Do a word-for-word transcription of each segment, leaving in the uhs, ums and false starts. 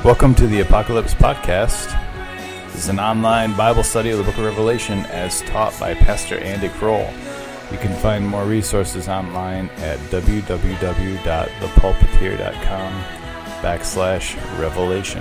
Welcome to the Apocalypse Podcast. This is an online Bible study of the book of Revelation as taught by Pastor Andy Kroll. You can find more resources online at www.thepulpiteer.com backslash revelation.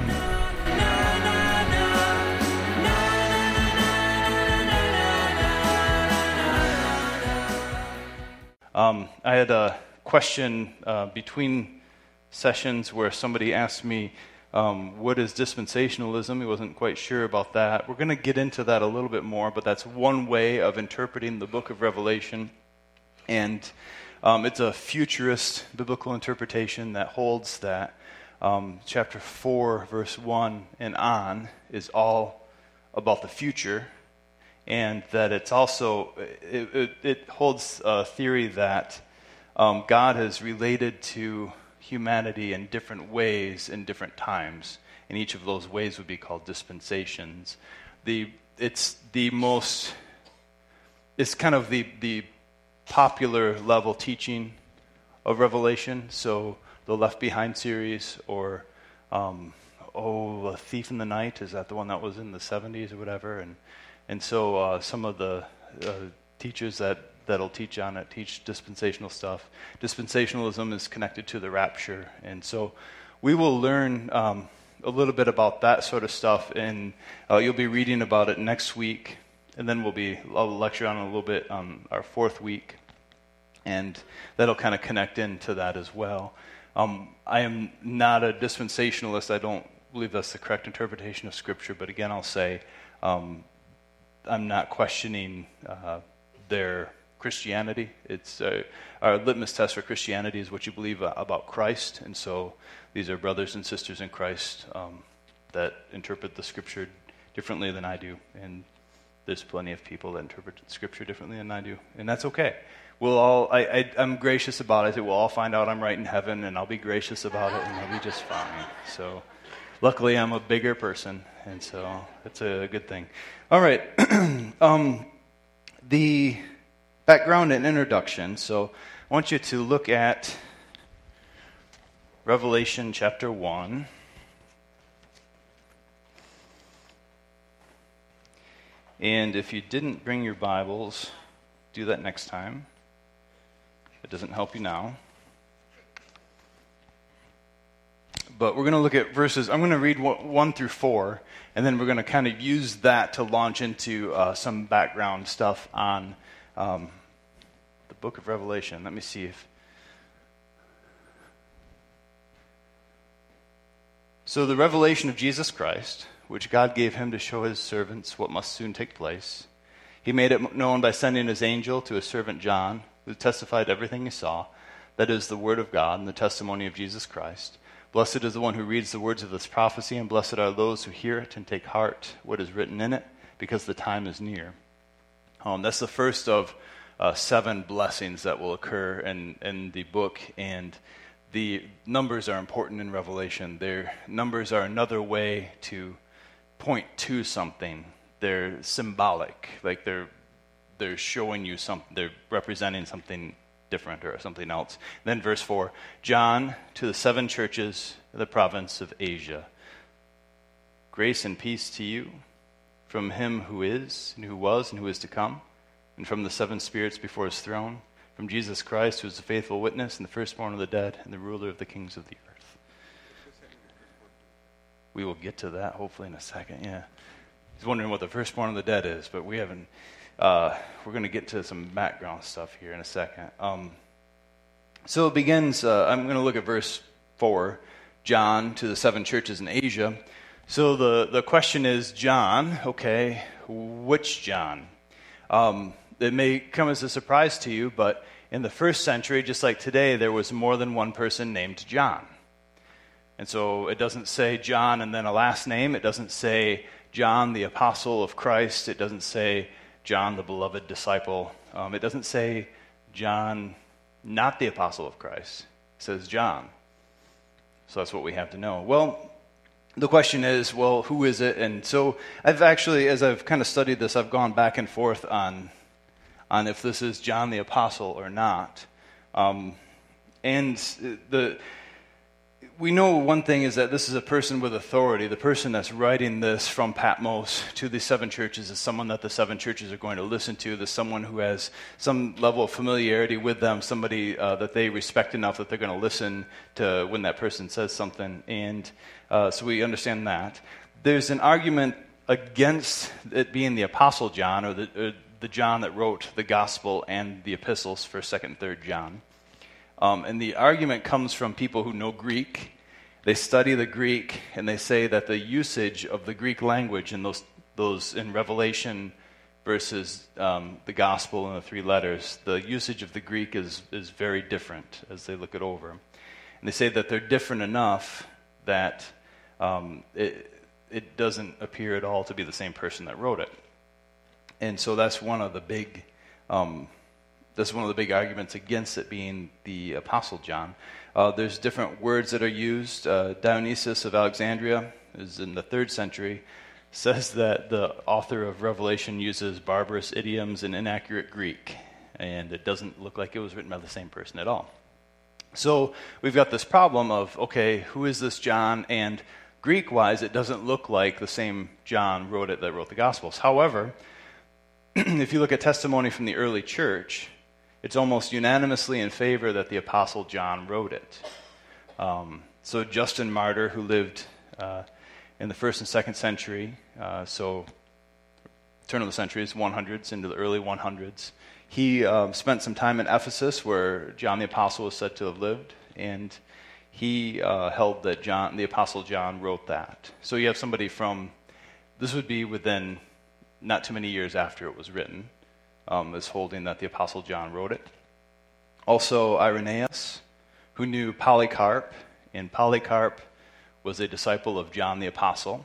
Um, I had a question uh, between sessions where somebody asked me, um, what is dispensationalism? He wasn't quite sure about that. We're going to get into that a little bit more, but that's one way of interpreting the book of Revelation. And um, it's a futurist biblical interpretation that holds that um, chapter four, verse one and on is all about the future. And that it's also, it, it, it holds a theory that um, God has related to humanity in different ways in different times, and each of those ways would be called dispensations. The it's the most it's kind of the the popular level teaching of Revelation. So the Left Behind series, or um, oh, A Thief in the Night, is that the one that was in the seventies or whatever? And and so uh, some of the uh, teachers that that'll teach on it, teach dispensational stuff. Dispensationalism is connected to the rapture. And so we will learn um, a little bit about that sort of stuff, and uh, you'll be reading about it next week, and then we'll be, I'll lecture on it a little bit on our fourth week, and that'll kind of connect into that as well. Um, I am not a dispensationalist. I don't believe that's the correct interpretation of Scripture, but again, I'll say um, I'm not questioning uh, their Christianity. It's uh, our litmus test for Christianity is what you believe uh, about Christ, and so these are brothers and sisters in Christ um, that interpret the Scripture differently than I do, and there's plenty of people that interpret Scripture differently than I do, and that's okay. We'll all. I, I, I'm gracious about it. I think we'll all find out I'm right in heaven, and I'll be gracious about it, and I'll be just fine. So, luckily, I'm a bigger person, and so that's a good thing. All right, um, the background and introduction. So I want you to look at Revelation chapter one. And if you didn't bring your Bibles, do that next time. It doesn't help you now. But we're going to look at verses, I'm going to read one through four, and then we're going to kind of use that to launch into uh, some background stuff on Um, the book of Revelation. Let me see if... So the revelation of Jesus Christ, which God gave him to show his servants what must soon take place. He made it known by sending his angel to his servant John, who testified everything he saw. That is the word of God and the testimony of Jesus Christ. Blessed is the one who reads the words of this prophecy, and blessed are those who hear it and take heart what is written in it, because the time is near. Um, that's the first of uh, seven blessings that will occur in, in the book, and the numbers are important in Revelation. Their numbers are another way to point to something. They're symbolic, like they're they're showing you something. They're representing something different or something else. And then verse four: John, to the seven churches of the province of Asia, grace and peace to you. From him who is, and who was, and who is to come, and from the seven spirits before his throne, from Jesus Christ, who is the faithful witness, and the firstborn of the dead, and the ruler of the kings of the earth. We will get to that, hopefully, in a second, yeah. He's wondering what the firstborn of the dead is, but we haven't, uh, we're going to get to some background stuff here in a second. Um, so it begins, uh, I'm going to look at verse four, John, to the seven churches in Asia. So the, the question is, John, okay, which John? Um, it may come as a surprise to you, but in the first century, just like today, there was more than one person named John. And so it doesn't say John and then a last name. It doesn't say John, the apostle of Christ. It doesn't say John, the beloved disciple. Um, it doesn't say John, not the apostle of Christ. It says John. So that's what we have to know. Well, the question is, well, who is it? And so I've actually, as I've kind of studied this, I've gone back and forth on on if this is John the Apostle or not. Um, and the we know one thing is that this is a person with authority. The person that's writing this from Patmos to the seven churches is someone that the seven churches are going to listen to. There's someone who has some level of familiarity with them, somebody uh, that they respect enough that they're going to listen to when that person says something. And uh, so we understand that. There's an argument against it being the Apostle John, or the, or the John that wrote the Gospel and the epistles, First, Second, and Third John. Um, and the argument comes from people who know Greek. They study the Greek, and they say that the usage of the Greek language in those those in Revelation versus um, the Gospel and the three letters, the usage of the Greek is is very different as they look it over. And they say that they're different enough that um, it it doesn't appear at all to be the same person that wrote it. And so that's one of the big. Um, That's one of the big arguments against it being the Apostle John. Uh, there's different words that are used. Uh, Dionysius of Alexandria is in the third century, says that the author of Revelation uses barbarous idioms and inaccurate Greek, and it doesn't look like it was written by the same person at all. So we've got this problem of, okay, who is this John? And Greek-wise, it doesn't look like the same John wrote it that wrote the Gospels. However, if you look at testimony from the early church, it's almost unanimously in favor that the Apostle John wrote it. Um, so Justin Martyr, who lived uh, in the first and second century, uh, so turn of the centuries, one hundreds into the early one hundreds, he uh, spent some time in Ephesus where John the Apostle was said to have lived, and he uh, held that John, the Apostle John wrote that. So you have somebody from, this would be within not too many years after it was written, Um, is holding that the Apostle John wrote it. Also, Irenaeus, who knew Polycarp, and Polycarp was a disciple of John the Apostle,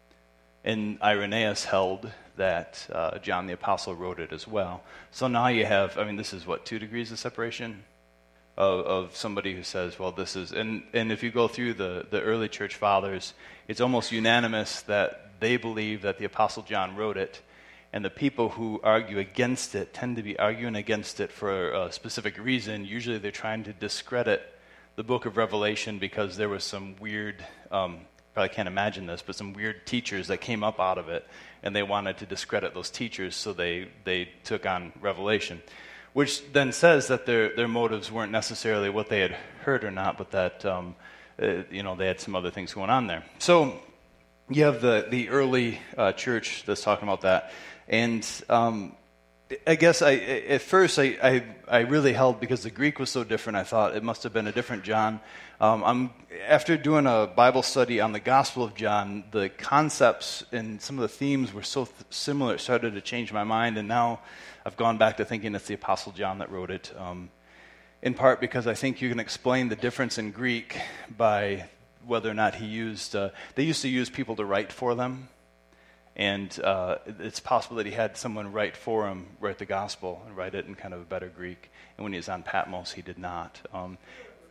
and Irenaeus held that uh, John the Apostle wrote it as well. So now you have, I mean, this is what, two degrees of separation of, of somebody who says, well, this is, and, and if you go through the, the early church fathers, it's almost unanimous that they believe that the Apostle John wrote it. And the people who argue against it tend to be arguing against it for a specific reason. Usually they're trying to discredit the book of Revelation because there was some weird, um, probably can't imagine this, but some weird teachers that came up out of it, and they wanted to discredit those teachers, so they, they took on Revelation, which then says that their, their motives weren't necessarily what they had heard or not, but that um, uh, you know, they had some other things going on there. So you have the, the early uh, church that's talking about that. And um, I guess I, at first I, I, I really held, because the Greek was so different, I thought it must have been a different John. Um, I'm after doing a Bible study on the Gospel of John, the concepts and some of the themes were so th- similar, it started to change my mind, and now I've gone back to thinking it's the Apostle John that wrote it, um, in part because I think you can explain the difference in Greek by whether or not he used, uh, they used to use people to write for them. And uh, it's possible that he had someone write for him, write the gospel, and write it in kind of a better Greek. And when he was on Patmos, he did not. Um,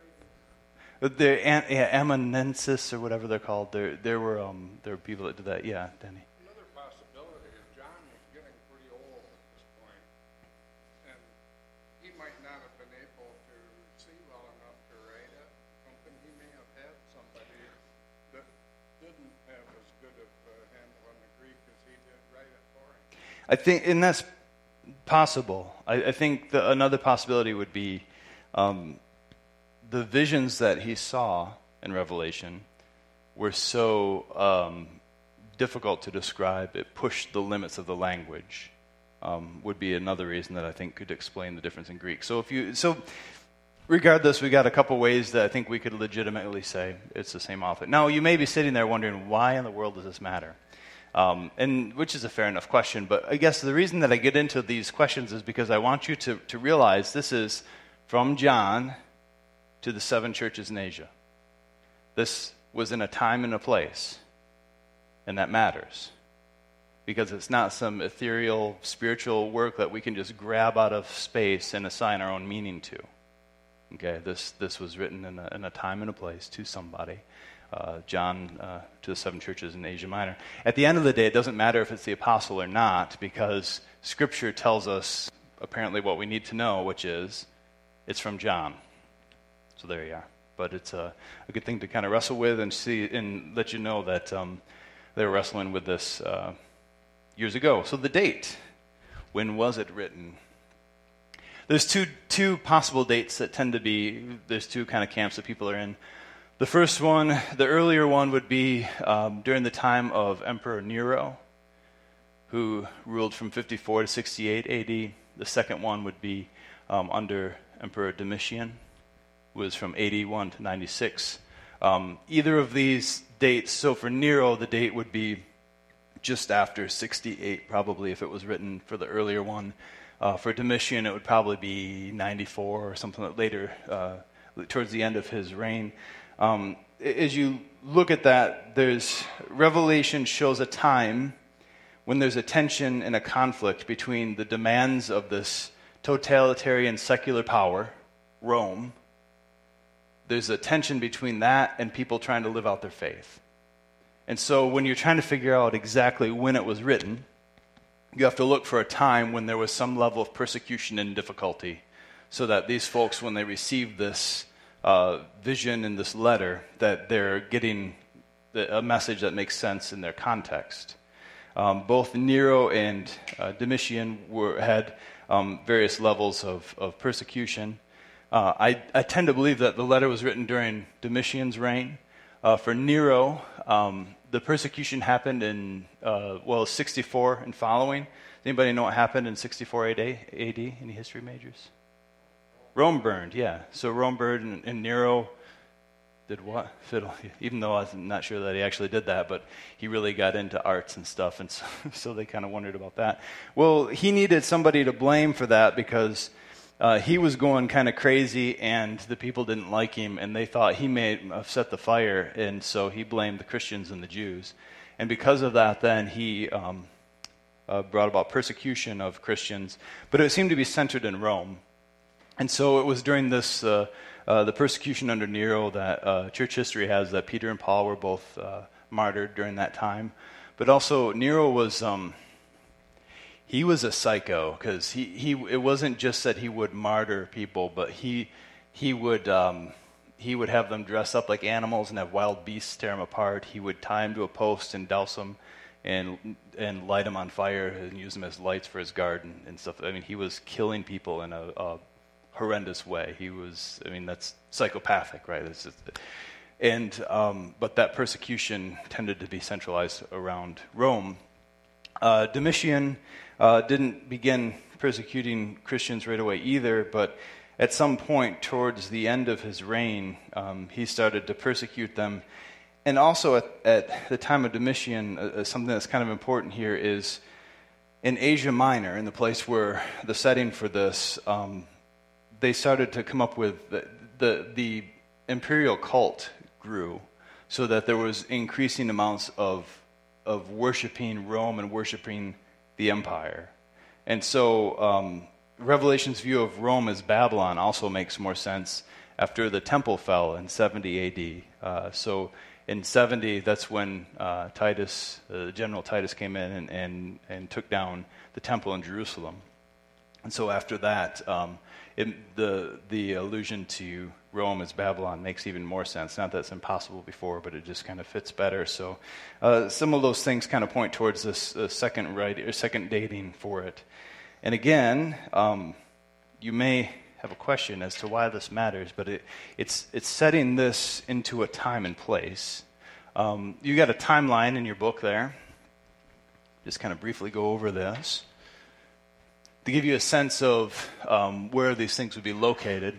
the yeah, amanuensis, or whatever they're called, there there were um, there were people that did that. Yeah, Danny. Another possibility is John was getting pretty old at this point, and he might not have been able to see well enough to write it. Something he may have had somebody that didn't have as good of a handle on the Greek as he did write it for him. I think, and that's possible. I, I think the, another possibility would be um, the visions that he saw in Revelation were so um, difficult to describe, it pushed the limits of the language. Um, would be another reason that I think could explain the difference in Greek. So if you so. Regardless, we got a couple ways that I think we could legitimately say it's the same author. Now, you may be sitting there wondering, why in the world does this matter? Um, and which is a fair enough question, but I guess the reason that I get into these questions is because I want you to, to realize this is from John to the seven churches in Asia. This was in a time and a place, and that matters. Because it's not some ethereal, spiritual work that we can just grab out of space and assign our own meaning to. Okay, this this was written in a, in a time and a place to somebody. Uh, John uh, to the seven churches in Asia Minor. At the end of the day, it doesn't matter if it's the apostle or not, because Scripture tells us apparently what we need to know, which is it's from John. So there you are. but it's a, a good thing to kind of wrestle with and see and let you know that um, they were wrestling with this uh, years ago. So the date, when was it written? There's two two possible dates that tend to be, there's two kind of camps that people are in. The first one, the earlier one, would be um, during the time of Emperor Nero, who ruled from fifty-four to sixty-eight A D. The second one would be um, under Emperor Domitian, who was from eighty-one to ninety-six. Um, either of these dates, so for Nero, the date would be just after sixty-eight, probably, if it was written for the earlier one. Uh, for Domitian, it would probably be ninety-four or something later, uh, towards the end of his reign. Um, as you look at that, there's Revelation shows a time when there's a tension and a conflict between the demands of this totalitarian secular power, Rome. There's a tension between that and people trying to live out their faith. And so when you're trying to figure out exactly when it was written, you have to look for a time when there was some level of persecution and difficulty, so that these folks, when they receive this uh, vision in this letter, that they're getting the, a message that makes sense in their context. Um, both Nero and uh, Domitian were, had um, various levels of, of persecution. Uh, I, I tend to believe that the letter was written during Domitian's reign. Uh, for Nero, um, the persecution happened in, uh, well, sixty-four and following. Does anybody know what happened in sixty-four A D? Any history majors? Rome burned, yeah. So Rome burned, and, and Nero did what? Fiddle. Even though I'm not sure that he actually did that, but he really got into arts and stuff, and so, so they kind of wondered about that. Well, he needed somebody to blame for that because uh, he was going kind of crazy, and the people didn't like him, and they thought he may have set the fire, and so he blamed the Christians and the Jews. And because of that, then he um, uh, brought about persecution of Christians, but it seemed to be centered in Rome. And so it was during this, uh, uh, the persecution under Nero, that uh, church history has that Peter and Paul were both uh, martyred during that time. But also Nero was, um, he was a psycho, because he, he, it wasn't just that he would martyr people, but he, he would, um, he would have them dress up like animals and have wild beasts tear them apart. He would tie them to a post and douse them and and light them on fire and use them as lights for his garden and stuff. I mean, he was killing people in a, a horrendous way. He was, I mean, that's psychopathic, right? It's just, and um, but that persecution tended to be centralized around Rome. Uh, Domitian uh, didn't begin persecuting Christians right away either, but at some point towards the end of his reign, um, he started to persecute them. And also at, at the time of Domitian, uh, something that's kind of important here is in Asia Minor, in the place where the setting for this, um, they started to come up with the, the the imperial cult grew, so that there was increasing amounts of of worshiping Rome and worshiping the empire. And so um, Revelation's view of Rome as Babylon also makes more sense after the temple fell in seventy A D. Uh, so in seventy, that's when uh, Titus, uh, General Titus, came in and, and, and took down the temple in Jerusalem. And so after that, um, it, the the allusion to Rome as Babylon makes even more sense. Not that it's impossible before, but it just kind of fits better. So uh, some of those things kind of point towards this uh, second right or second dating for it. And again, um, you may have a question as to why this matters, but it, it's it's setting this into a time and place. Um, you got a timeline in your book there. Just kind of briefly go over this to give you a sense of um, where these things would be located.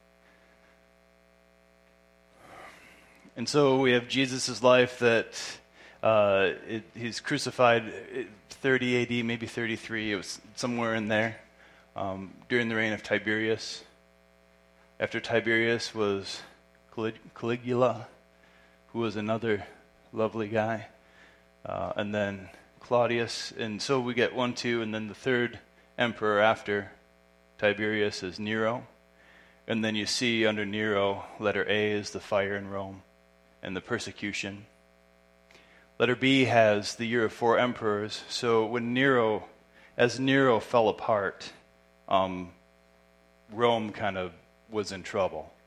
And so we have Jesus' life that uh, it, he's crucified thirty A D, maybe thirty-three. It was somewhere in there um, during the reign of Tiberius. After Tiberius was Calig- Caligula, who was another lovely guy. Uh, and then Claudius. And so we get one, two, and then the third emperor after Tiberius is Nero. And then you see under Nero, letter A is the fire in Rome and the persecution. Letter B has the year of four emperors. So when Nero, as Nero fell apart, um, Rome kind of was in trouble.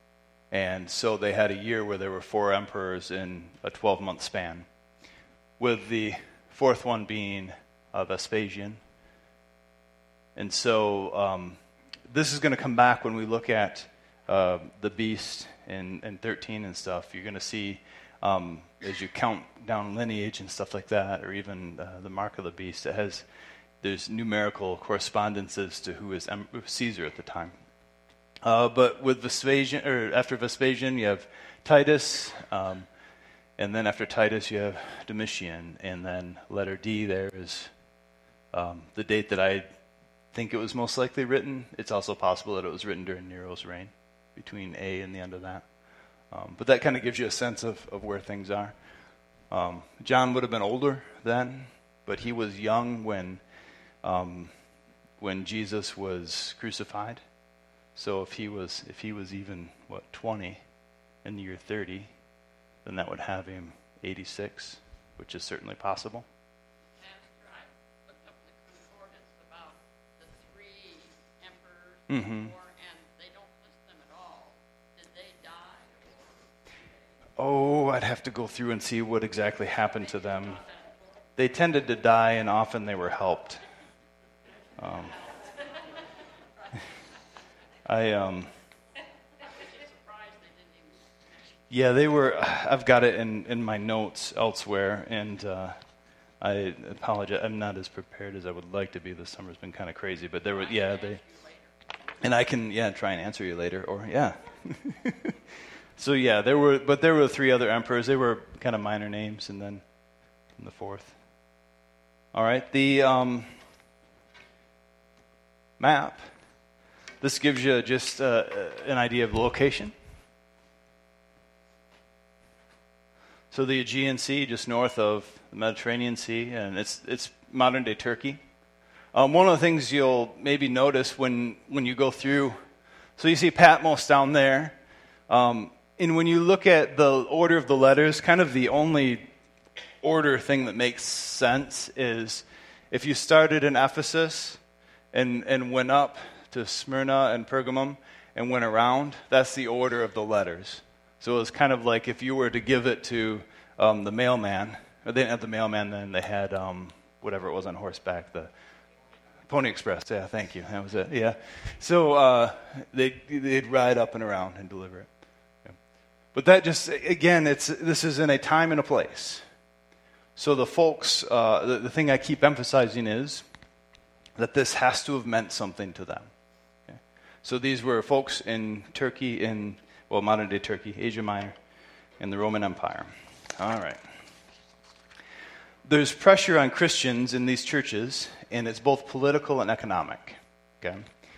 And so they had a year where there were four emperors in a twelve-month span, with the fourth one being uh, Vespasian. And so um, this is going to come back when we look at uh, the beast in, in thirteen and stuff. You're going to see, um, as you count down lineage and stuff like that, or even uh, the mark of the beast, it has, there's numerical correspondences to who is em- Caesar at the time. Uh, but with Vespasian, or after Vespasian, you have Titus, um, and then after Titus, you have Domitian, and then letter D there is um, the date that I think it was most likely written. It's also possible that it was written during Nero's reign, between A and the end of that. Um, but that kind of gives you a sense of, of where things are. Um, John would have been older then, but he was young when um, when Jesus was crucified. So if he was if he was even what twenty in the year thirty, then that would have him eighty-six, which is certainly possible. Pastor, I looked up the concordance about the three emperors Mm-hmm. before, and they don't list them at all. Did they die? Oh, I'd have to go through and see what exactly happened to them. They tended to die, and often they were helped. Um, I um. Yeah, they were. I've got it in, in my notes elsewhere, and uh, I apologize. I'm not as prepared as I would like to be. This summer's been kind of crazy, but there were. Yeah, they. And I can yeah try and answer you later, or yeah. So yeah, there were, but there were three other emperors. They were kind of minor names, and then the fourth. All right, the um, map. This gives you just uh, an idea of the location. So the Aegean Sea, just north of the Mediterranean Sea, and it's it's modern-day Turkey. Um, one of the things you'll maybe notice when, when you go through, so you see Patmos down there, um, and when you look at the order of the letters, kind of the only order thing that makes sense is if you started in Ephesus and, and went up to Smyrna and Pergamum and went around, that's the order of the letters. So it was kind of like if you were to give it to um, the mailman, or they didn't have the mailman then, they had um, whatever it was on horseback, the Pony Express. Yeah, thank you. That was it. Yeah. So uh, they'd, they'd ride up and around and deliver it. Yeah. But that just, again, it's this is in a time and a place. So the folks, uh, the, the thing I keep emphasizing is that this has to have meant something to them. Okay? So these were folks in Turkey, in, well, modern-day Turkey, Asia Minor, and the Roman Empire. All right. There's pressure on Christians in these churches, and it's both political and economic. Okay?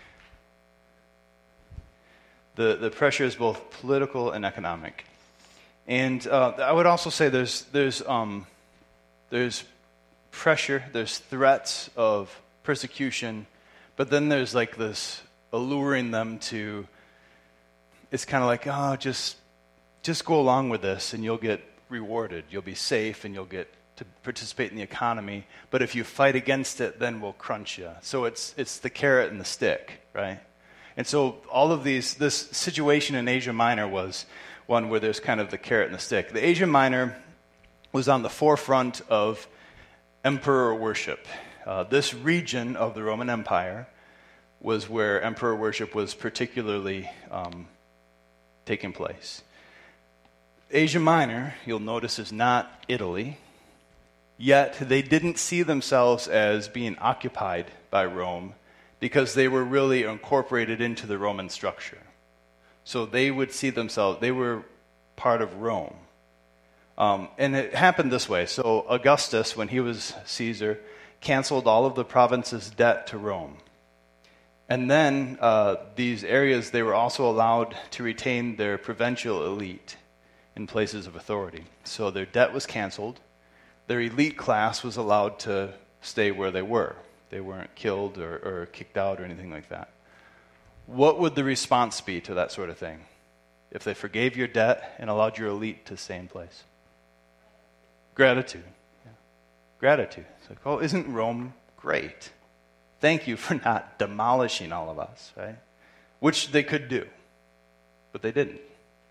The the pressure is both political and economic. And uh, I would also say there's there's um, there's pressure, there's threats of persecution, but then there's like this alluring them to, it's kind of like, oh, just just go along with this and you'll get rewarded. You'll be safe and you'll get to participate in the economy. But if you fight against it, then we'll crunch you. So it's it's the carrot and the stick, right? And so all of these, this situation in Asia Minor was one where there's kind of the carrot and the stick. The Asia Minor was on the forefront of emperor worship. Uh, this region of the Roman Empire was where emperor worship was particularly um, taking place. Asia Minor, you'll notice, is not Italy, yet they didn't see themselves as being occupied by Rome because they were really incorporated into the Roman structure. So they would see themselves, they were part of Rome. Um, and it happened this way. So Augustus, when he was Caesar, canceled all of the province's debt to Rome. And then uh, these areas, they were also allowed to retain their provincial elite in places of authority. So their debt was canceled. Their elite class was allowed to stay where they were. They weren't killed or, or kicked out or anything like that. What would the response be to that sort of thing if they forgave your debt and allowed your elite to stay in place? Gratitude. Yeah. Gratitude. It's like, oh, isn't Rome great? Thank you for not demolishing all of us, right? Which they could do, but they didn't.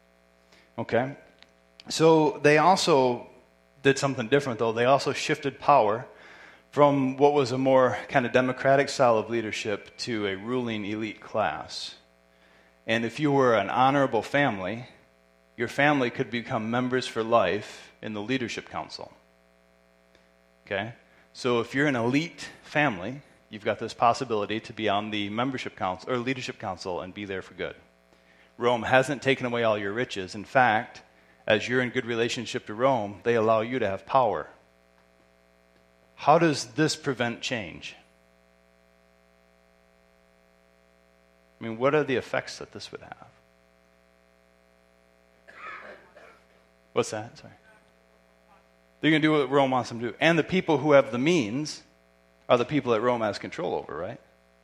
Okay? So they also did something different, though. They also shifted power from what was a more kind of democratic style of leadership to a ruling elite class. And if you were an honorable family, your family could become members for life in the leadership council. Okay? So if you're an elite family, you've got this possibility to be on the membership council or leadership council and be there for good. Rome hasn't taken away all your riches. In fact, as you're in good relationship to Rome, they allow you to have power. How does this prevent change? I mean, what are the effects that this would have? What's that? Sorry. They're going to do what Rome wants them to do. And the people who have the means are the people that Rome has control over, right?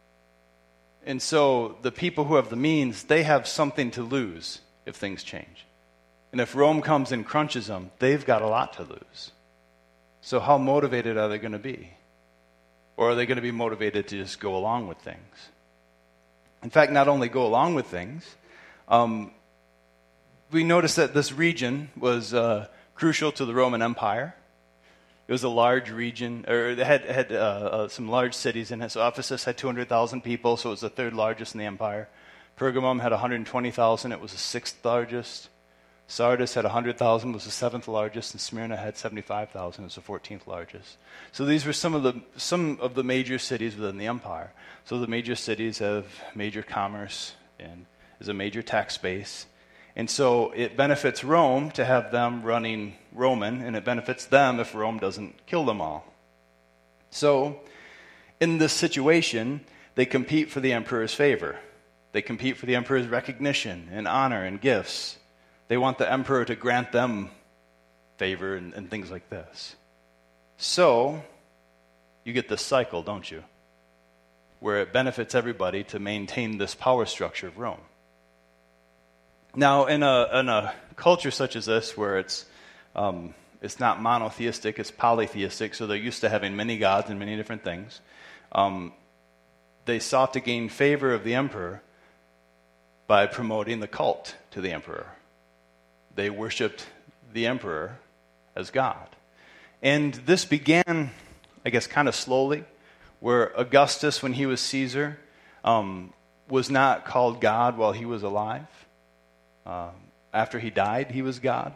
And so the people who have the means, they have something to lose if things change. And if Rome comes and crunches them, they've got a lot to lose. So how motivated are they going to be? Or are they going to be motivated to just go along with things? In fact, not only go along with things, um, we notice that this region was uh, crucial to the Roman Empire. It was a large region, or it had, had uh, uh, some large cities in it. So Ephesus had two hundred thousand people, so it was the third largest in the empire. Pergamum had one hundred twenty thousand, it was the sixth largest. Sardis had one hundred thousand, was the seventh largest, and Smyrna had seventy-five thousand, was the fourteenth largest. So these were some of the some of the major cities within the empire. So the major cities have major commerce and is a major tax base. And so it benefits Rome to have them running Roman, and it benefits them if Rome doesn't kill them all. So in this situation, they compete for the emperor's favor. They compete for the emperor's recognition and honor and gifts. They want the emperor to grant them favor and, and things like this. So you get this cycle, don't you? Where it benefits everybody to maintain this power structure of Rome. Now, in a in a culture such as this, where it's um, it's not monotheistic, it's polytheistic, so they're used to having many gods and many different things, um, they sought to gain favor of the emperor by promoting the cult to the emperor. They worshipped the emperor as God. And this began, I guess, kind of slowly, where Augustus, when he was Caesar, um, was not called God while he was alive. Uh, after he died, he was God.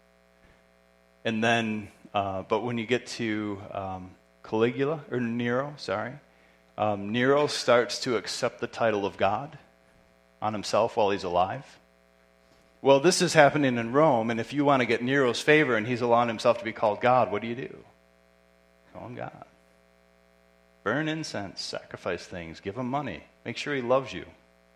And then, uh, but when you get to um, Caligula, or Nero, sorry, um, Nero starts to accept the title of God on himself while he's alive. Well, this is happening in Rome, and if you want to get Nero's favor and he's allowing himself to be called God, what do you do? Call him God. Burn incense, sacrifice things, give him money, make sure he loves you.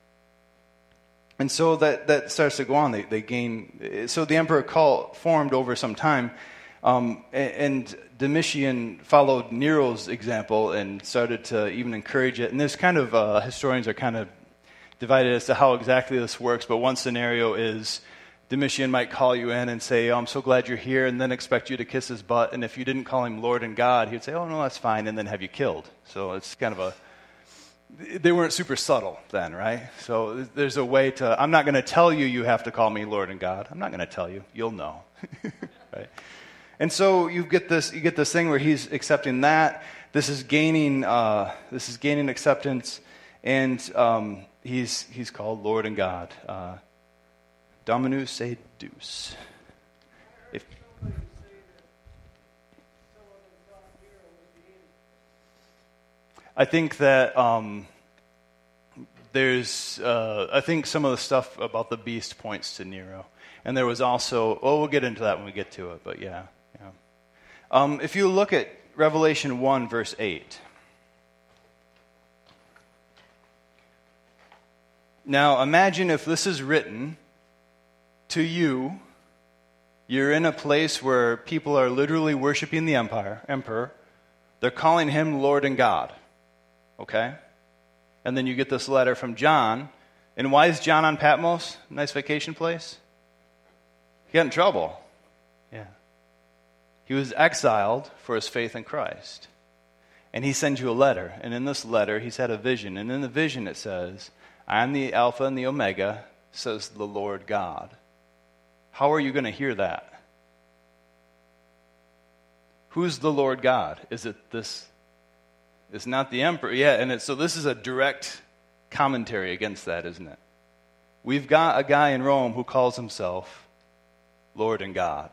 And so that, that starts to go on. They, they gain. So the emperor cult formed over some time, um, and, and Domitian followed Nero's example and started to even encourage it. And there's kind of uh, historians are kind of divided as to how exactly this works. But one scenario is Domitian might call you in and say, "Oh, I'm so glad you're here," and then expect you to kiss his butt. And if you didn't call him Lord and God, he'd say, "Oh no, that's fine," and then have you killed. So it's kind of a They weren't super subtle then, right? So there's a way to, I'm not going to tell you you have to call me Lord and God. I'm not going to tell you. You'll know. Right? And so you get this you get this thing where he's accepting that. This is gaining uh, this is gaining acceptance, and um, he's he's called Lord and God. Uh, Dominus et Deus. If I think that um, there's, uh, I think some of the stuff about the beast points to Nero. And there was also, well, we'll get into that when we get to it, but yeah. yeah. Um, if you look at Revelation one, verse eight. Now, imagine if this is written to you. You're in a place where people are literally worshiping the empire, emperor. They're calling him Lord and God. Okay? And then you get this letter from John. And why is John on Patmos? Nice vacation place? He got in trouble. Yeah. He was exiled for his faith in Christ. And he sends you a letter. And in this letter, he's had a vision. And in the vision it says, "I am the Alpha and the Omega, says the Lord God." How are you going to hear that? Who's the Lord God? Is it this? It's not the emperor. Yeah, and it, so this is a direct commentary against that, isn't it? We've got a guy in Rome who calls himself Lord and God.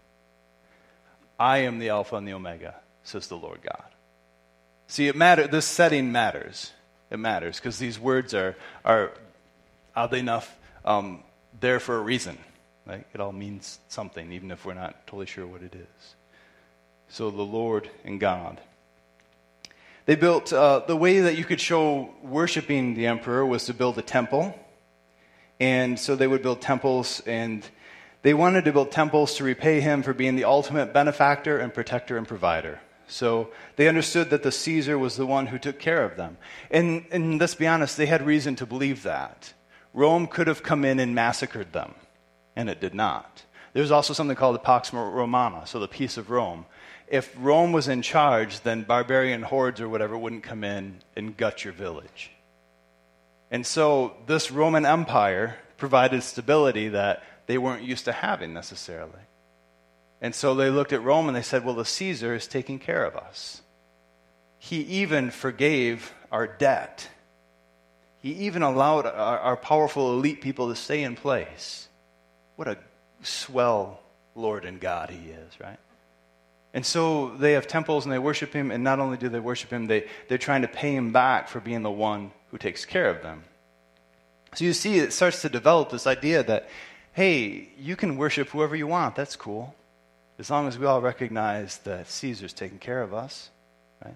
I am the Alpha and the Omega, says the Lord God. See, it matter. This setting matters. It matters because these words are, are oddly enough, um, there for a reason. Right? It all means something, even if we're not totally sure what it is. So the Lord and God. They built, uh, the way that you could show worshiping the emperor was to build a temple. And so they would build temples, and they wanted to build temples to repay him for being the ultimate benefactor and protector and provider. So they understood that the Caesar was the one who took care of them. And, and let's be honest, they had reason to believe that. Rome could have come in and massacred them, and it did not. There's also something called the Pax Romana, so the peace of Rome. If Rome was in charge, then barbarian hordes or whatever wouldn't come in and gut your village. And so this Roman Empire provided stability that they weren't used to having necessarily. And so they looked at Rome and they said, well, the Caesar is taking care of us. He even forgave our debt. He even allowed our, our powerful elite people to stay in place. What a swell Lord and God he is, right? And so they have temples and they worship him, and not only do they worship him, they, they're trying to pay him back for being the one who takes care of them. So you see, it starts to develop this idea that, hey, you can worship whoever you want, that's cool, as long as we all recognize that Caesar's taking care of us, right?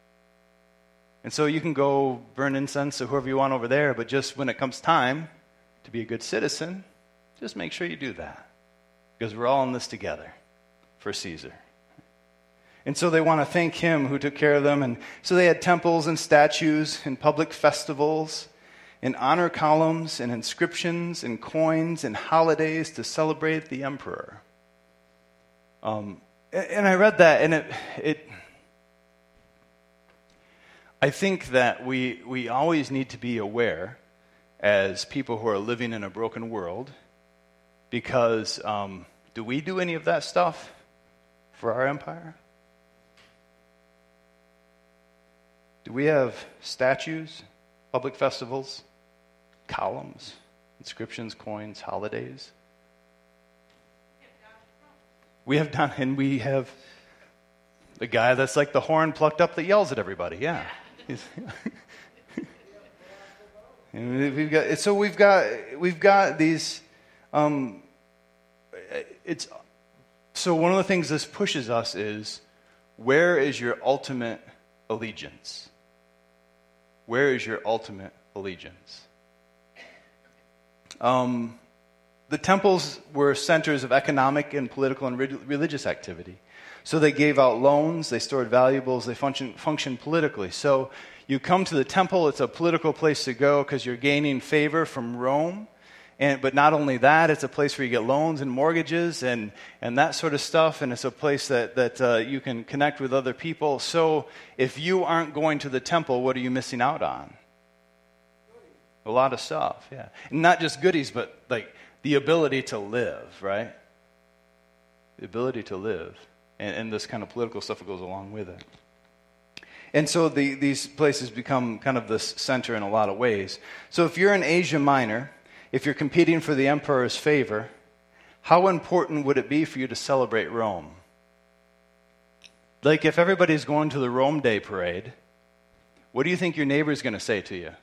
And so you can go burn incense to whoever you want over there, but just when it comes time to be a good citizen, just make sure you do that, because we're all in this together for Caesar. And so they want to thank him who took care of them. And so they had temples and statues and public festivals and honor columns and inscriptions and coins and holidays to celebrate the emperor. Um, and I read that, and it, it I think that we we always need to be aware as people who are living in a broken world, because um, do we do any of that stuff for our empire? Do we have statues, public festivals, columns, inscriptions, coins, holidays? We have done, and we have the guy that's like the horn plucked up that yells at everybody. Yeah. And we've got so we've got we've got these. Um, it's so one of the things this pushes us is, where is your ultimate allegiance? Where is your ultimate allegiance? Um, the temples were centers of economic and political and re- religious activity. So they gave out loans, they stored valuables, they function, functioned politically. So you come to the temple, it's a political place to go because you're gaining favor from Rome. And, but not only that, it's a place where you get loans and mortgages and, and that sort of stuff, and it's a place that, that uh, you can connect with other people. So if you aren't going to the temple, what are you missing out on? A lot of stuff, yeah. And not just goodies, but like the ability to live, right? The ability to live. And, and this kind of political stuff that goes along with it. And so the, these places become kind of this center in a lot of ways. So if you're in Asia Minor, if you're competing for the emperor's favor, how important would it be for you to celebrate Rome? Like if everybody's going to the Rome Day parade, what do you think your neighbor's going to say to you?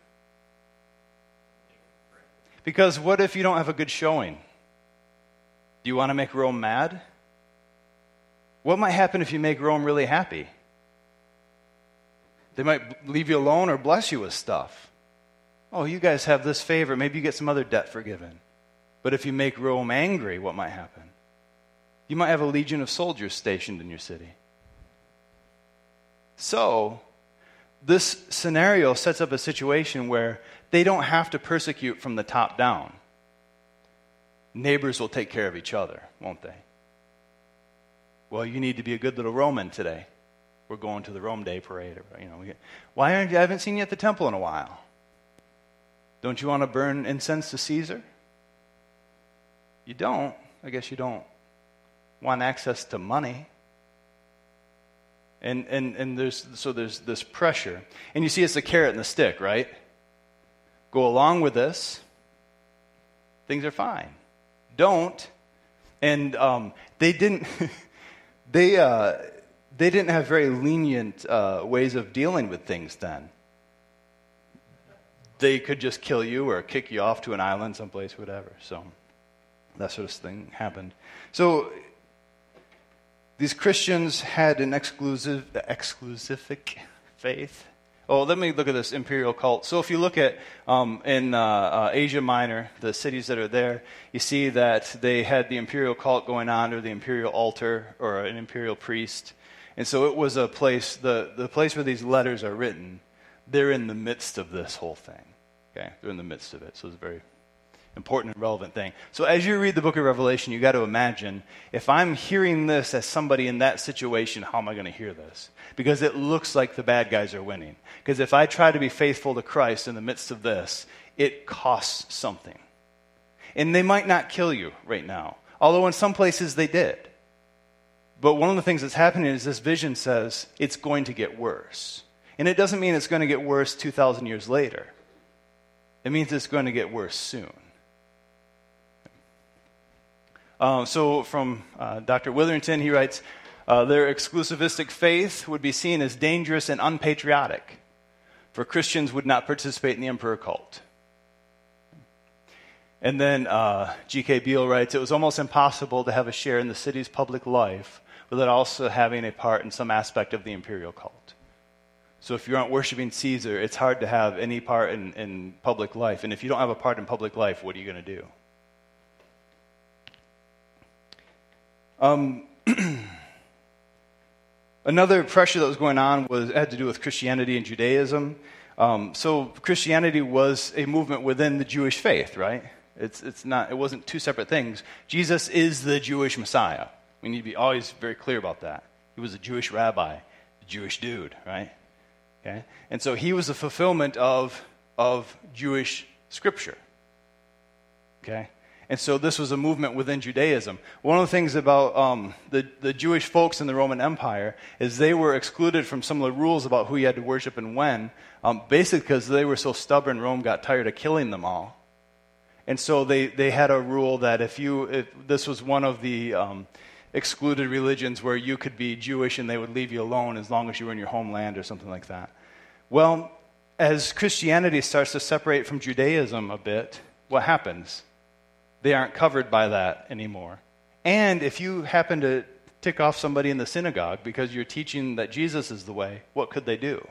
Because what if you don't have a good showing? Do you want to make Rome mad? What might happen if you make Rome really happy? They might leave you alone or bless you with stuff. Oh, you guys have this favor. Maybe you get some other debt forgiven. But if you make Rome angry, what might happen? You might have a legion of soldiers stationed in your city. So, this scenario sets up a situation where they don't have to persecute from the top down. Neighbors will take care of each other, won't they? Well, you need to be a good little Roman today. We're going to the Rome Day parade. Or, you know, we get, why aren't you? I haven't seen you at the temple in a while. Don't you want to burn incense to Caesar? You don't. I guess you don't want access to money. And and and there's so there's this pressure. And you see it's the carrot and the stick, right? Go along with this, things are fine. Don't. And um, they didn't they uh, they didn't have very lenient uh, ways of dealing with things then. They could just kill you or kick you off to an island someplace, whatever. So that sort of thing happened. So these Christians had an exclusive, exclusific faith. Oh, let me look at this imperial cult. So if you look at um, in uh, uh, Asia Minor, the cities that are there, you see that they had the imperial cult going on, or the imperial altar, or an imperial priest. And so it was a place, the, the place where these letters are written, they're in the midst of this whole thing. Okay, they're in the midst of it. So it's a very important and relevant thing. So as you read the book of Revelation, you got to imagine, if I'm hearing this as somebody in that situation, how am I going to hear this? Because it looks like the bad guys are winning. Because if I try to be faithful to Christ in the midst of this, it costs something. And they might not kill you right now, although in some places they did. But one of the things that's happening is this vision says it's going to get worse. And it doesn't mean it's going to get worse two thousand years later. It means it's going to get worse soon. Uh, so from uh, Doctor Witherington, he writes, uh, their exclusivistic faith would be seen as dangerous and unpatriotic, for Christians would not participate in the emperor cult. And then uh, G K Beale writes, it was almost impossible to have a share in the city's public life without also having a part in some aspect of the imperial cult. So if you aren't worshiping Caesar, it's hard to have any part in, in public life. And if you don't have a part in public life, what are you going to do? Um, another pressure that was going on was had to do with Christianity and Judaism. Um, so Christianity was a movement within the Jewish faith, right? It's it's not. It wasn't two separate things. Jesus is the Jewish Messiah. We need to be always very clear about that. He was a Jewish rabbi, a Jewish dude, right? Okay, and so he was the fulfillment of of Jewish scripture. Okay. And so this was a movement within Judaism. One of the things about um, the, the Jewish folks in the Roman Empire is they were excluded from some of the rules about who you had to worship and when, um, basically because they were so stubborn, Rome got tired of killing them all. And so they, they had a rule that if you, if this was one of the um, excluded religions where you could be Jewish and they would leave you alone as long as you were in your homeland or something like that. Well, as Christianity starts to separate from Judaism a bit, what happens? They aren't covered by that anymore. And if you happen to tick off somebody in the synagogue because you're teaching that Jesus is the way, what could they do?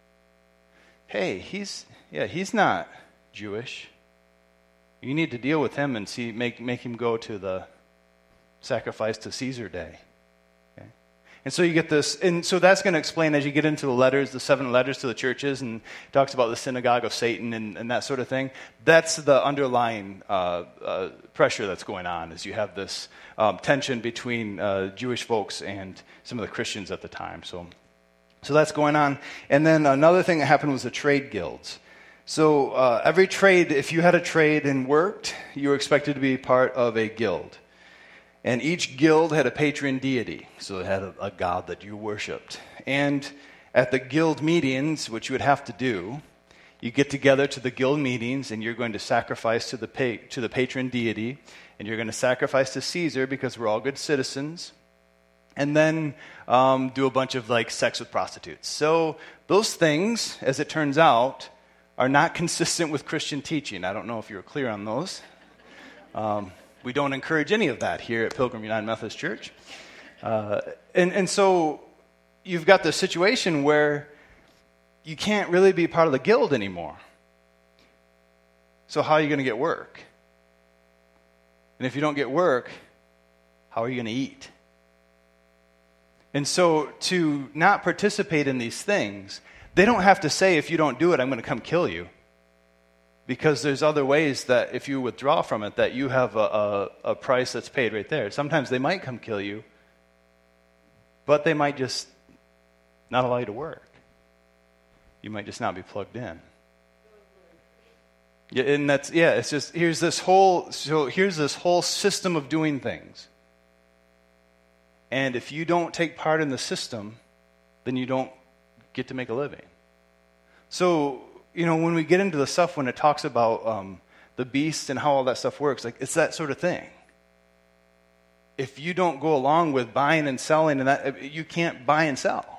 Hey, he's yeah, he's not Jewish. You need to deal with him and see make make him go to the sacrifice to Caesar day. Okay? And so you get this, and so that's going to explain as you get into the letters, the seven letters to the churches, and talks about the synagogue of Satan and, and that sort of thing. That's the underlying uh, uh, pressure that's going on, is you have this um, tension between uh, Jewish folks and some of the Christians at the time. So, so that's going on. And then another thing that happened was the trade guilds. So uh, every trade, if you had a trade and worked, you were expected to be part of a guild. And each guild had a patron deity, so it had a, a god that you worshipped. And at the guild meetings, which you would have to do, you get together to the guild meetings, and you're going to sacrifice to the pa- to the patron deity, and you're going to sacrifice to Caesar because we're all good citizens, and then um, do a bunch of like sex with prostitutes. So those things, as it turns out, are not consistent with Christian teaching. I don't know if you're clear on those. Um, We don't encourage any of that here at Pilgrim United Methodist Church. Uh, and, and so you've got this situation where you can't really be part of the guild anymore. So how are you going to get work? And if you don't get work, how are you going to eat? And so to not participate in these things, they don't have to say, if you don't do it, I'm going to come kill you. Because there's other ways that if you withdraw from it, that you have a, a, a price that's paid right there. Sometimes they might come kill you, but they might just not allow you to work. You might just not be plugged in. Yeah, and that's, yeah, it's just, here's this whole, so here's this whole system of doing things. And if you don't take part in the system, then you don't get to make a living. So, you know, when we get into the stuff when it talks about um, the beast and how all that stuff works, like, it's that sort of thing. If you don't go along with buying and selling, and that, you can't buy and sell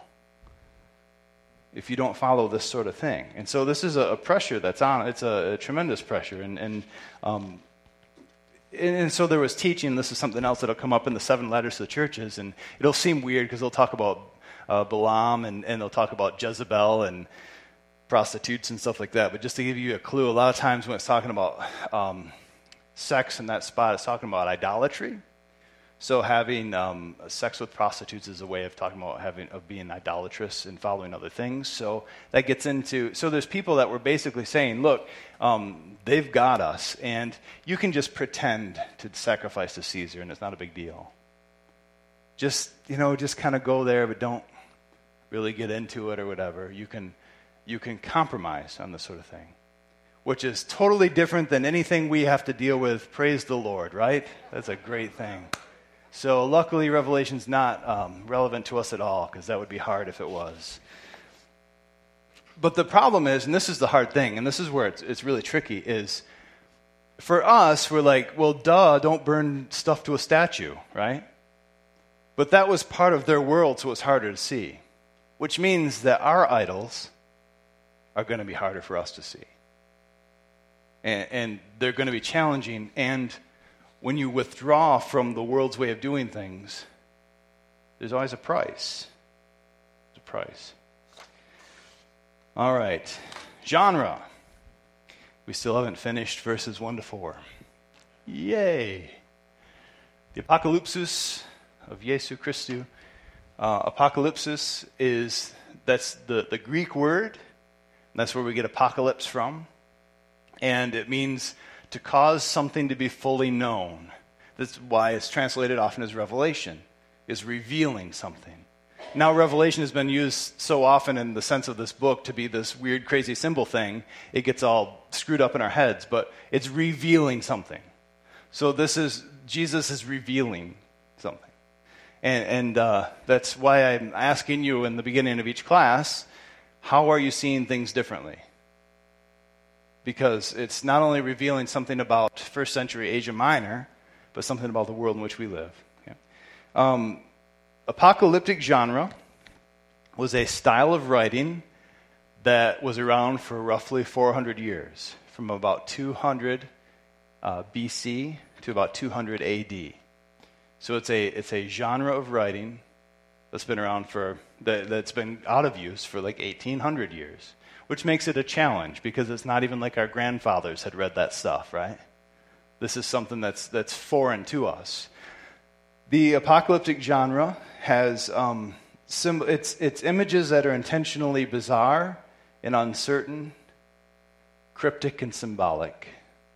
if you don't follow this sort of thing. And so this is a, a pressure that's on. It's a, a tremendous pressure. And and, um, and and so there was teaching. This is something else that'll come up in the seven letters to the churches. And it'll seem weird because they'll talk about uh, Balaam and, and they'll talk about Jezebel and prostitutes and stuff like that. But just to give you a clue, a lot of times when it's talking about um, sex in that spot, it's talking about idolatry. So having um, sex with prostitutes is a way of talking about having of being idolatrous and following other things. So that gets into, so there's people that were basically saying, look, um, they've got us, and you can just pretend to sacrifice to Caesar, and it's not a big deal. Just, you know, just kind of go there, but don't really get into it or whatever. You can, you can compromise on this sort of thing, which is totally different than anything we have to deal with. Praise the Lord, right? That's a great thing. So luckily, Revelation's not um, relevant to us at all, because that would be hard if it was. But the problem is, and this is the hard thing, and this is where it's, it's really tricky, is for us, we're like, well, duh, don't burn stuff to a statue, right? But that was part of their world, so it's harder to see, which means that our idols are going to be harder for us to see. And, and they're going to be challenging, and when you withdraw from the world's way of doing things, there's always a price. There's a price. All right. Genre. We still haven't finished verses one to four. Yay. The apocalypsis of Jesu Christu. Uh, apocalypsis is, that's the, the Greek word. That's where we get apocalypse from. And it means to cause something to be fully known. That's why it's translated often as revelation, is revealing something. Now, revelation has been used so often in the sense of this book to be this weird, crazy symbol thing, it gets all screwed up in our heads, but it's revealing something. So this is, Jesus is revealing something. And, and uh, that's why I'm asking you in the beginning of each class, how are you seeing things differently? Because it's not only revealing something about first century Asia Minor, but something about the world in which we live. Okay. Um, apocalyptic genre was a style of writing that was around for roughly four hundred years, from about two hundred uh, B C to about two hundred A D. So it's a it's a genre of writing that's been around for that, that's been out of use for like eighteen hundred years. Which makes it a challenge, because it's not even like our grandfathers had read that stuff, right? This is something that's that's foreign to us. The apocalyptic genre has um, symbol, it's, it's images that are intentionally bizarre and uncertain, cryptic and symbolic.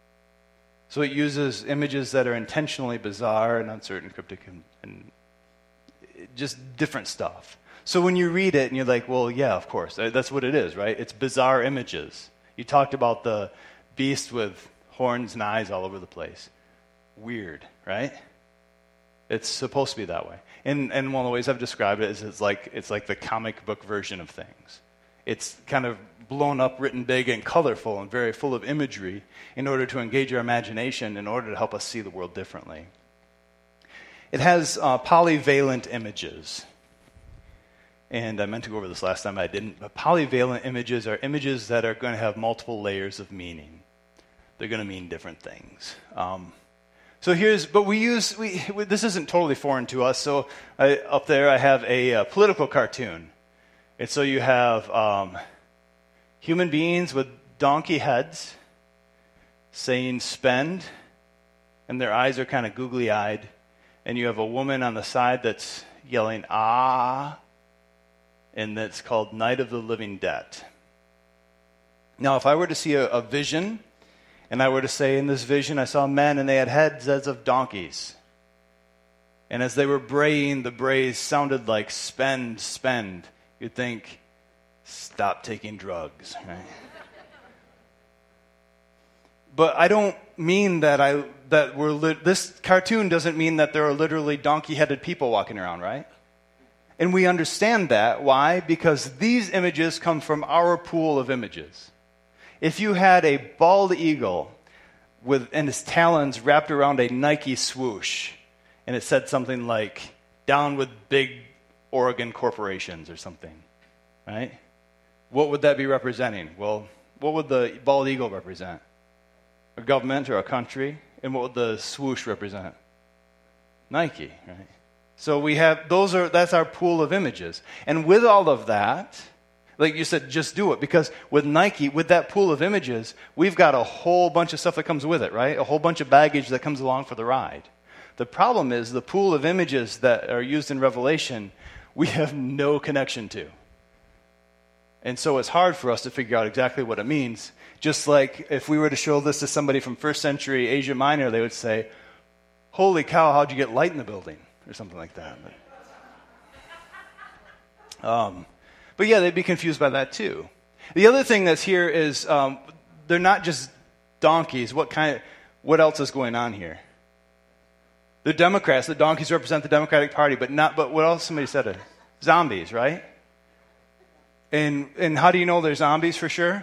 So it uses images that are intentionally bizarre and uncertain, cryptic, and, and just different stuff. So when you read it and you're like, well, yeah, of course. That's what it is, right? It's bizarre images. You talked about the beast with horns and eyes all over the place. Weird, right? It's supposed to be that way. And and one of the ways I've described it is it's like it's like the comic book version of things. It's kind of blown up, written big and colorful and very full of imagery in order to engage our imagination, in order to help us see the world differently. It has uh, polyvalent images. And I meant to go over this last time, but I didn't. But polyvalent images are images that are going to have multiple layers of meaning. They're going to mean different things. Um, so here's, but we use, we, we this isn't totally foreign to us. So I, up there I have a, a political cartoon. And so you have um, human beings with donkey heads saying spend, and their eyes are kind of googly-eyed. And you have a woman on the side that's yelling, ah, and that's called Night of the Living Dead. Now, if I were to see a, a vision, and I were to say, in this vision, I saw men, and they had heads as of donkeys. And as they were braying, the brays sounded like spend, spend. You'd think, stop taking drugs, right? but I don't mean that I that we're li- this cartoon doesn't mean that there are literally donkey-headed people walking around, right? And we understand that. Why? Because these images come from our pool of images. If you had a bald eagle with and his talons wrapped around a Nike swoosh, and it said something like, "Down with big Oregon corporations," or something, right? What would that be representing? Well, what would the bald eagle represent? A government or a country? And what would the swoosh represent? Nike, right? So we have, those are, that's our pool of images. And with all of that, like you said, just do it. Because with Nike, with that pool of images, we've got a whole bunch of stuff that comes with it, right? A whole bunch of baggage that comes along for the ride. The problem is the pool of images that are used in Revelation, we have no connection to. And so it's hard for us to figure out exactly what it means. Just like if we were to show this to somebody from first century Asia Minor, they would say, "Holy cow, how'd you get light in the building?" Or something like that. But, um, but yeah, they'd be confused by that too. The other thing that's here is um, they're not just donkeys. What kind of, what else is going on here? They're Democrats. The donkeys represent the Democratic Party, but not. But what else? Somebody said it. Zombies, right? And and how do you know they're zombies for sure?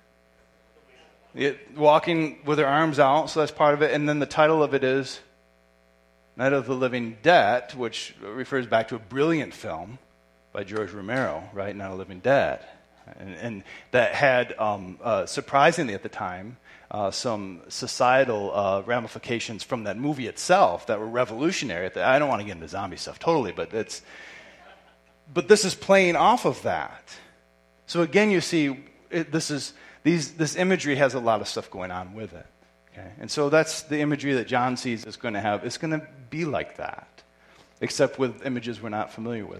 It, walking with their arms out, so that's part of it. And then the title of it is Night of the Living Dead, which refers back to a brilliant film by George Romero, right? Night of the Living Dead. And, and that had, um, uh, surprisingly at the time, uh, some societal uh, ramifications from that movie itself that were revolutionary. I don't want to get into zombie stuff totally, but it's, but this is playing off of that. So again, you see, it, this is these this imagery has a lot of stuff going on with it. Okay, and so that's the imagery that John sees is going to have. It's going to be like that, except with images we're not familiar with.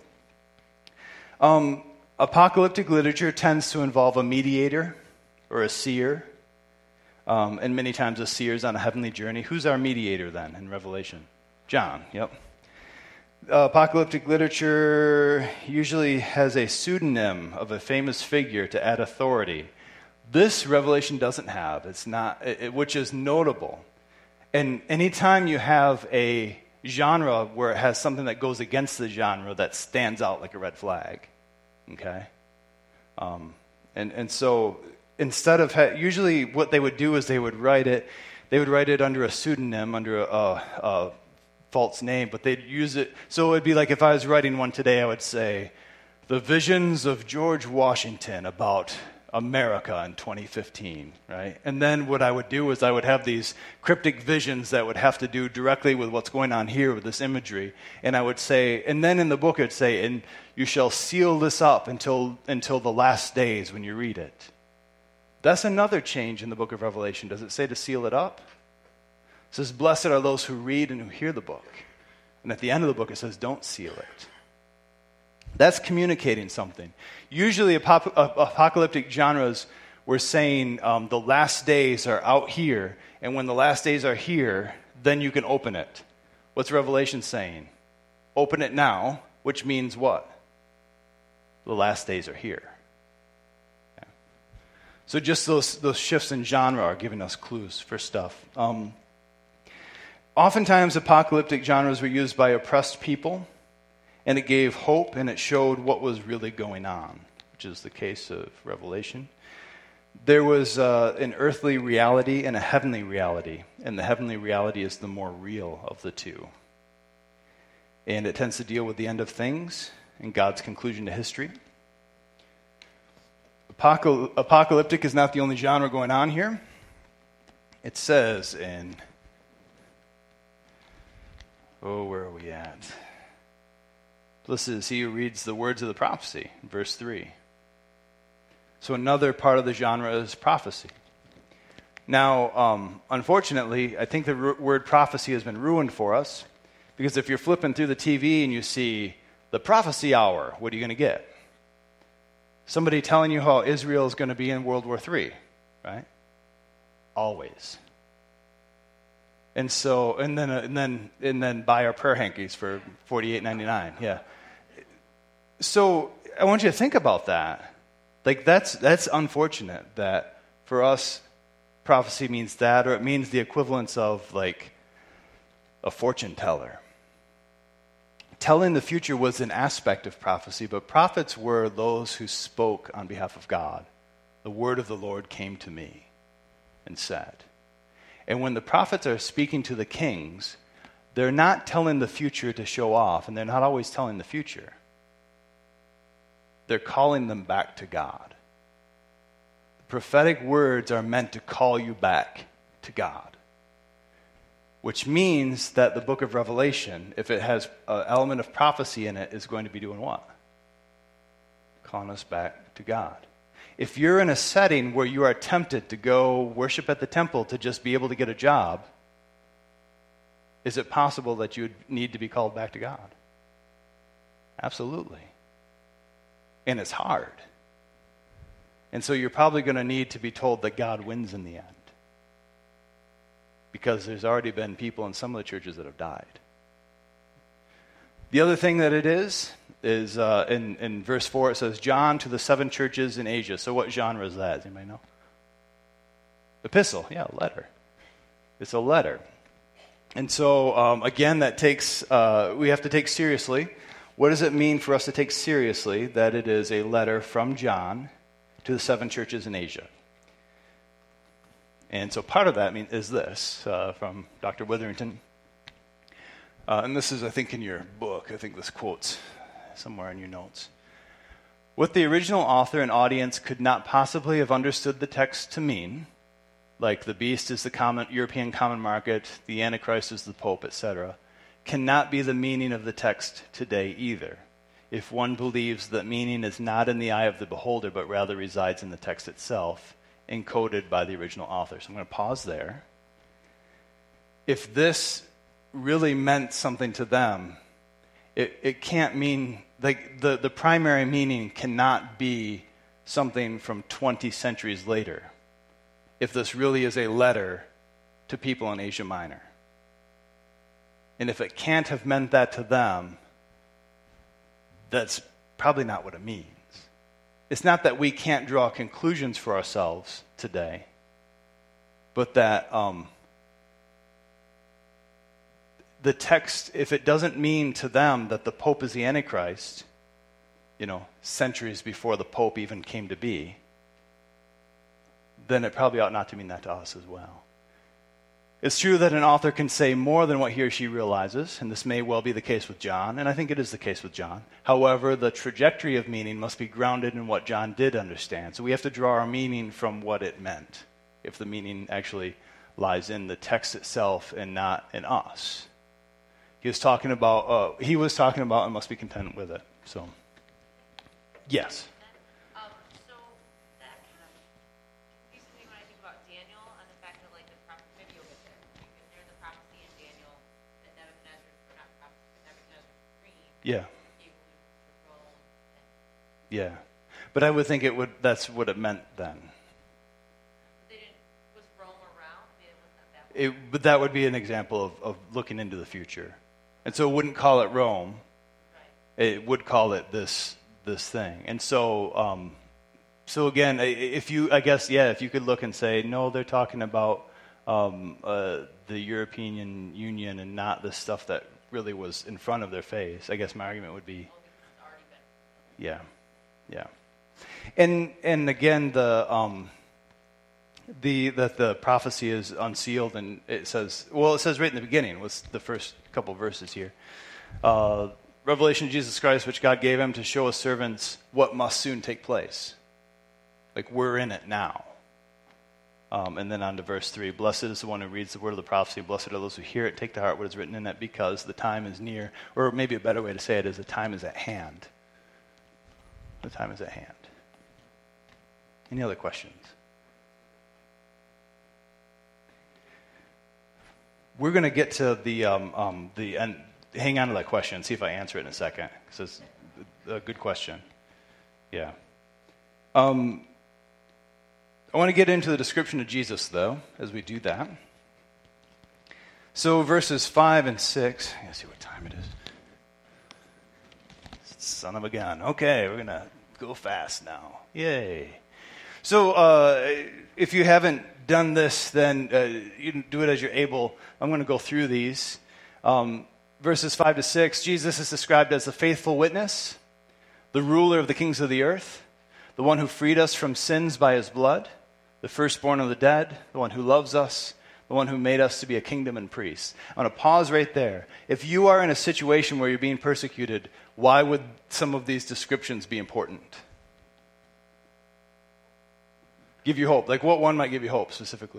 Um, apocalyptic literature tends to involve a mediator or a seer, um, and many times a seer is on a heavenly journey. Who's our mediator then in Revelation? John. Yep. Uh, apocalyptic literature usually has a pseudonym of a famous figure to add authority. This Revelation doesn't have. It's not, it, which is notable. And anytime you have a genre where it has something that goes against the genre, that stands out like a red flag. Okay, um, and and so instead of ha- usually what they would do is they would write it, they would write it under a pseudonym, under a, a, a false name, but they'd use it. So it'd be like if I was writing one today, I would say, "The Visions of George Washington about America in twenty fifteen," right? And then what I would do is I would have these cryptic visions that would have to do directly with what's going on here with this imagery. And I would say, and then in the book it would say, "And you shall seal this up until until the last days when you read it." That's another change in the book of Revelation. Does it say to seal it up? It says, "Blessed are those who read and who hear the book." And at the end of the book it says, "Don't seal it." That's communicating something. Usually apop- apocalyptic genres were saying um, the last days are out here, and when the last days are here, then you can open it. What's Revelation saying? Open it now, which means what? The last days are here. Yeah. So just those, those shifts in genre are giving us clues for stuff. Um, oftentimes apocalyptic genres were used by oppressed people, and it gave hope, and it showed what was really going on, which is the case of Revelation. There was uh, an earthly reality and a heavenly reality, and the heavenly reality is the more real of the two. And it tends to deal with the end of things and God's conclusion to history. Apocal- apocalyptic is not the only genre going on here. It says in, oh, where are we at? Blessed is he who reads the words of the prophecy, verse three. So another part of the genre is prophecy. Now, um, unfortunately, I think the r- word prophecy has been ruined for us, because if you're flipping through the T V and you see the prophecy hour, what are you going to get? Somebody telling you how Israel is going to be in World War Three, right? Always. And so, and then, uh, and then, and then buy our prayer hankies for forty-eight ninety-nine. Yeah. So I want you to think about that. Like that's that's unfortunate that for us prophecy means that, or it means the equivalence of like a fortune teller. Telling the future was an aspect of prophecy, but prophets were those who spoke on behalf of God. The word of the Lord came to me and said. And when the prophets are speaking to the kings, they're not telling the future to show off, and they're not always telling the future. They're calling them back to God. The prophetic words are meant to call you back to God. Which means that the book of Revelation, if it has an element of prophecy in it, is going to be doing what? Calling us back to God. If you're in a setting where you are tempted to go worship at the temple to just be able to get a job, is it possible that you would need to be called back to God? Absolutely. And it's hard. And so you're probably going to need to be told that God wins in the end. Because there's already been people in some of the churches that have died. The other thing that it is, is uh, in, in verse four, it says, John to the seven churches in Asia. So what genre is that? Does anybody know? Epistle, yeah, letter. It's a letter. And so, um, again, that takes, uh, we have to take seriously. What does it mean for us to take seriously that it is a letter from John to the seven churches in Asia? And so part of that mean, is this, uh, from Doctor Witherington. Uh, and this is, I think, in your book. I think this quote's somewhere in your notes. What the original author and audience could not possibly have understood the text to mean, like the beast is the common, European common market, the Antichrist is the Pope, et cetera, cannot be the meaning of the text today either, if one believes that meaning is not in the eye of the beholder, but rather resides in the text itself, encoded by the original author. So I'm going to pause there. If this really meant something to them, it, it can't mean, like the, the primary meaning cannot be something from twenty centuries later, if this really is a letter to people in Asia Minor. And if it can't have meant that to them, that's probably not what it means. It's not that we can't draw conclusions for ourselves today, but that um, the text, if it doesn't mean to them that the Pope is the Antichrist, you know, centuries before the Pope even came to be, then it probably ought not to mean that to us as well. It's true that an author can say more than what he or she realizes, and this may well be the case with John, and I think it is the case with John. However, the trajectory of meaning must be grounded in what John did understand. So we have to draw our meaning from what it meant, if the meaning actually lies in the text itself and not in us. He was talking about, uh, he was talking about and must be content with it. So, yes. Yeah. Yeah. But I would think it would. That's what it meant then. They didn't, was Rome around? It, but that would be an example of, of looking into the future. And so it wouldn't call it Rome. Right. It would call it this this thing. And so, um, so again, if you, I guess, yeah, if you could look and say, no, they're talking about um, uh, the European Union and not the stuff that really was in front of their face, I guess my argument would be, yeah, yeah, and and again the um, the that the prophecy is unsealed, and it says, well, it says right in the beginning, was the first couple verses here, uh, revelation of Jesus Christ, which God gave him to show his servants what must soon take place. Like we're in it now. Um, and then on to verse three, blessed is the one who reads the word of the prophecy, blessed are those who hear it, take to heart what is written in it, because the time is near, or maybe a better way to say it is the time is at hand. The time is at hand. Any other questions? We're going to get to the, um, um, the and hang on to that question and see if I answer it in a second, because it's a good question. Yeah. Um. I want to get into the description of Jesus, though, as we do that. So verses five and six, I gotta see what time it is. Son of a gun. Okay, we're going to go fast now. Yay. So uh, if you haven't done this, then uh, you can do it as you're able. I'm going to go through these. Um, verses five to six, Jesus is described as the faithful witness, the ruler of the kings of the earth, the one who freed us from sins by his blood, the firstborn of the dead, the one who loves us, the one who made us to be a kingdom and priests. I'm going to pause right there. If you are in a situation where you're being persecuted, why would some of these descriptions be important? Give you hope. Like what one might give you hope specifically?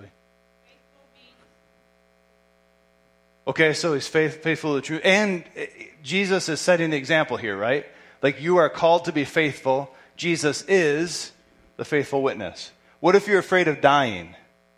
Okay, so he's faith, faithful to the truth. And Jesus is setting the example here, right? Like you are called to be faithful. Jesus is the faithful witness. What if you're afraid of dying?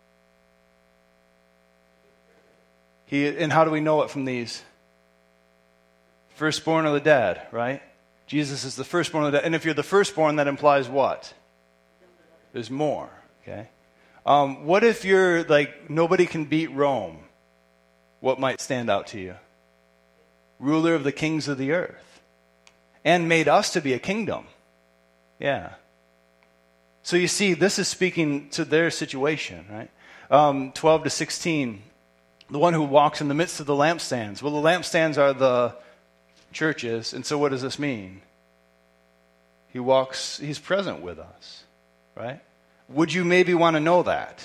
He, and how do we know it from these? Firstborn of the dead, right? Jesus is the firstborn of the dead. And if you're the firstborn, that implies what? There's more, okay? Um, what if you're like, nobody can beat Rome? What might stand out to you? Ruler of the kings of the earth. And made us to be a kingdom. Yeah. So you see, this is speaking to their situation, right? Um, twelve to sixteen. The one who walks in the midst of the lampstands. Well, the lampstands are the churches, and so what does this mean? He walks, he's present with us, right? Would you maybe want to know that?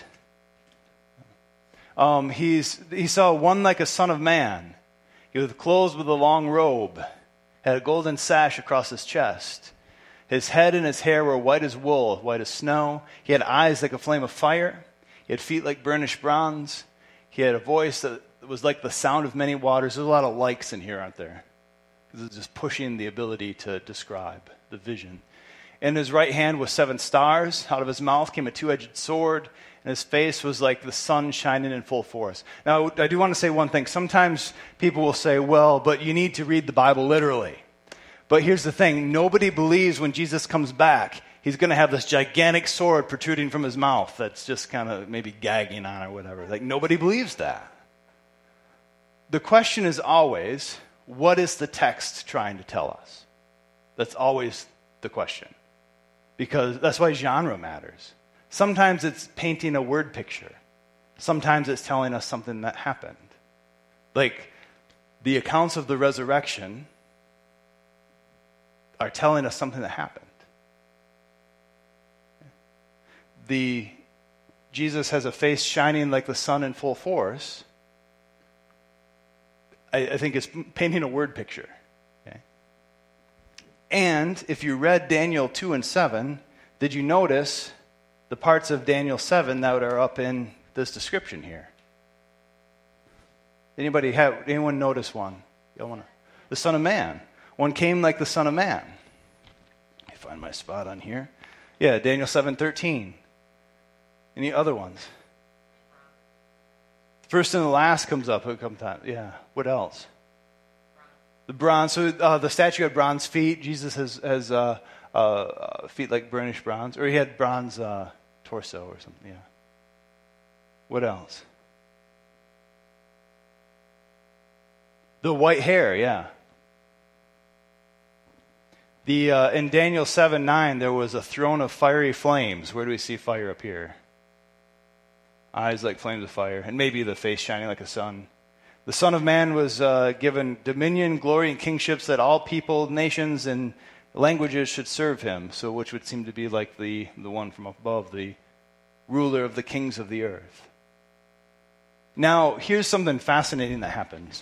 Um, he's he saw one like a son of man. He was clothed with a long robe, had a golden sash across his chest. His head and his hair were white as wool, white as snow. He had eyes like a flame of fire. He had feet like burnished bronze. He had a voice that was like the sound of many waters. There's a lot of likes in here, aren't there? Because it's just pushing the ability to describe the vision. In his right hand was seven stars. Out of his mouth came a two-edged sword. And his face was like the sun shining in full force. Now, I do want to say one thing. Sometimes people will say, well, but you need to read the Bible literally. But here's the thing. Nobody believes when Jesus comes back, he's going to have this gigantic sword protruding from his mouth that's just kind of maybe gagging on or whatever. Like, nobody believes that. The question is always, what is the text trying to tell us? That's always the question. Because that's why genre matters. Sometimes it's painting a word picture. Sometimes it's telling us something that happened. Like, the accounts of the resurrection are telling us something that happened. The Jesus has a face shining like the sun in full force. I, I think it's painting a word picture. Okay? And if you read Daniel two and seven, did you notice the parts of Daniel seven that are up in this description here? Anybody have anyone notice one? You wanna, the Son of Man. One came like the Son of Man. Let me find my spot on here. Yeah, Daniel seven thirteen. Any other ones? First and the last comes up. Yeah. What else? The bronze. So uh, the statue had bronze feet. Jesus has, has uh, uh, feet like burnished bronze. Or he had bronze uh, torso or something. Yeah. What else? The white hair. Yeah. The uh, in Daniel seven nine, there was a throne of fiery flames. Where do we see fire appear? Eyes like flames of fire, and maybe the face shining like a sun. The Son of Man was uh, given dominion, glory, and kingships that all people, nations, and languages should serve him. So, which would seem to be like the, the one from above, the ruler of the kings of the earth. Now, here's something fascinating that happens.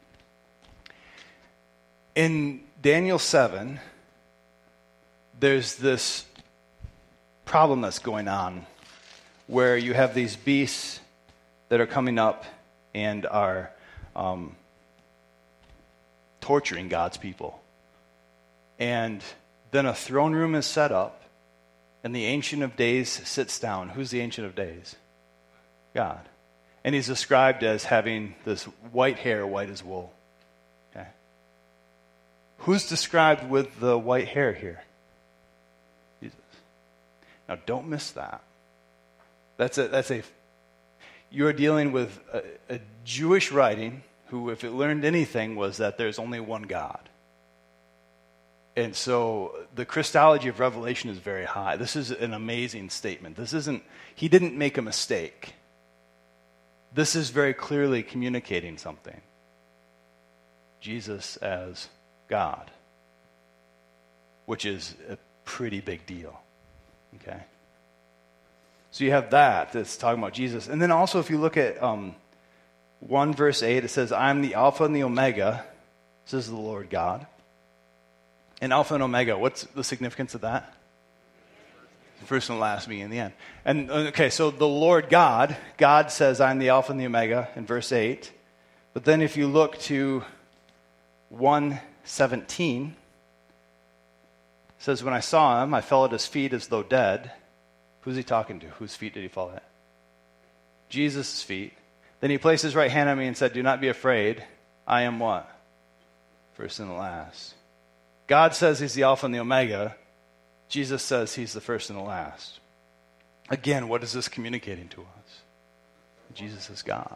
In Daniel seven, there's this problem that's going on where you have these beasts that are coming up and are um, torturing God's people. And then a throne room is set up, and the Ancient of Days sits down. Who's the Ancient of Days? God. And he's described as having this white hair, white as wool. Okay. Who's described with the white hair here? Jesus. Now, don't miss that. That's a, that's a, you're dealing with a, a Jewish writing who, if it learned anything, was that there's only one God. And so the Christology of Revelation is very high. This is an amazing statement. This isn't, he didn't make a mistake. This is very clearly communicating something. Jesus as God, which is a pretty big deal. Okay? So you have that, that's talking about Jesus. And then also if you look at um, one verse eight, it says, I'm the Alpha and the Omega, says the Lord God. And Alpha and Omega, what's the significance of that? The first and the last, beginning and the end. And okay, so the Lord God, God says, I'm the Alpha and the Omega in verse eight. But then if you look to one seventeen, it says, when I saw him, I fell at his feet as though dead. Who's he talking to? Whose feet did he fall at? Jesus' feet. Then he placed his right hand on me and said, do not be afraid. I am what? First and the last. God says he's the Alpha and the Omega. Jesus says he's the first and the last. Again, what is this communicating to us? Jesus is God.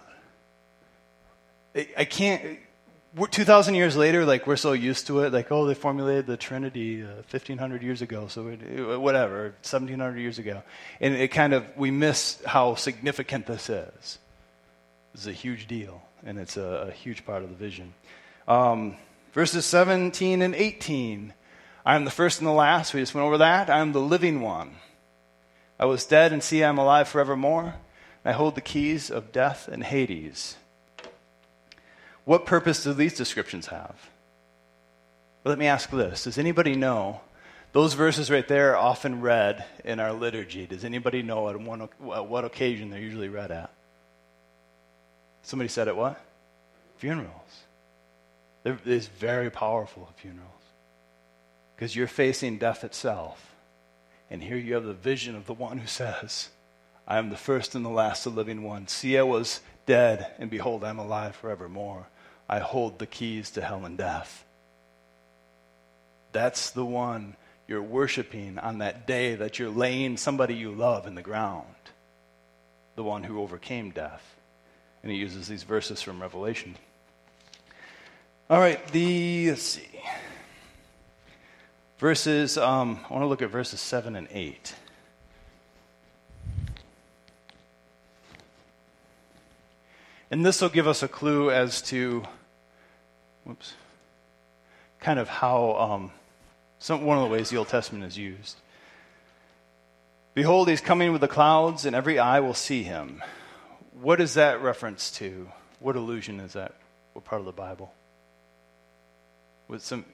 I can't, we're two thousand years later, like we're so used to it, like, oh, they formulated the Trinity uh, fifteen hundred years ago, so it, whatever, seventeen hundred years ago. And it kind of, we miss how significant this is. This is a huge deal, and it's a, a huge part of the vision. Um, verses seventeen and eighteen. I am the first and the last. We just went over that. I am the living one. I was dead, and see, I am alive forevermore. And I hold the keys of death and Hades. What purpose do these descriptions have? Well, let me ask this. Does anybody know? Those verses right there are often read in our liturgy. Does anybody know at, one, at what occasion they're usually read at? Somebody said at what? Funerals. It is very powerful at funerals. Because you're facing death itself. And here you have the vision of the one who says, I am the first and the last, the living one. See, I was dead, and behold, I am alive forevermore. I hold the keys to hell and death. That's the one you're worshiping on that day that you're laying somebody you love in the ground. The one who overcame death. And he uses these verses from Revelation. All right, the, let's see. Verses, um, I want to look at verses seven and eight. And this will give us a clue as to, whoops, kind of how, um, some, one of the ways the Old Testament is used. Behold, he's coming with the clouds, and every eye will see him. What is that reference to? What allusion is that? What part of the Bible? With some...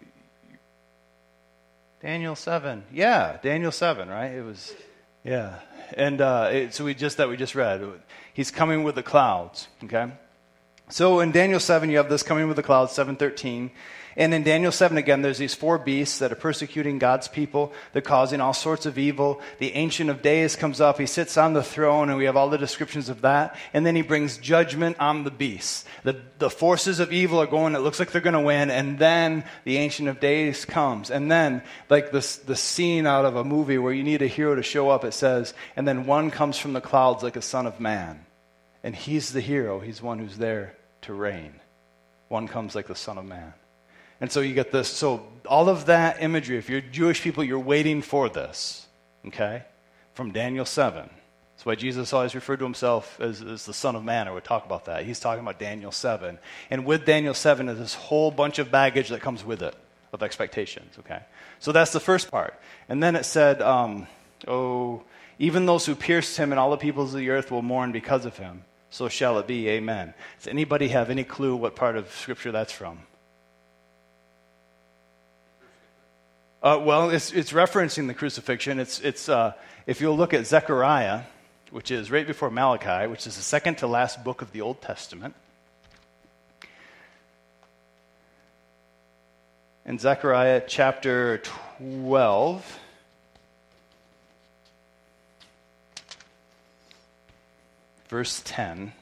Daniel seven. Yeah, Daniel seven, right? It was, yeah. And uh, it, so we just, that we just read. He's coming with the clouds, okay? So in Daniel seven, you have this coming with the clouds, seven thirteen. And in Daniel seven, again, there's these four beasts that are persecuting God's people. They're causing all sorts of evil. The Ancient of Days comes up. He sits on the throne, and we have all the descriptions of that. And then he brings judgment on the beasts. The, the forces of evil are going, it looks like they're going to win. And then the Ancient of Days comes. And then, like this, the scene out of a movie where you need a hero to show up, it says, and then one comes from the clouds like a son of man. And he's the hero. He's one who's there to reign. One comes like the son of man. And so you get this. So all of that imagery, if you're Jewish people, you're waiting for this, okay, from Daniel seven. That's why Jesus always referred to himself as, as the Son of Man, or would talk about that. He's talking about Daniel seven. And with Daniel seven is this whole bunch of baggage that comes with it, of expectations, okay? So that's the first part. And then it said, um, oh, even those who pierced him and all the peoples of the earth will mourn because of him. So shall it be, amen. Does anybody have any clue what part of Scripture that's from? Uh, well, it's it's referencing the crucifixion. It's it's uh, if you'll look at Zechariah, which is right before Malachi, which is the second to last book of the Old Testament. In Zechariah chapter twelve, verse ten.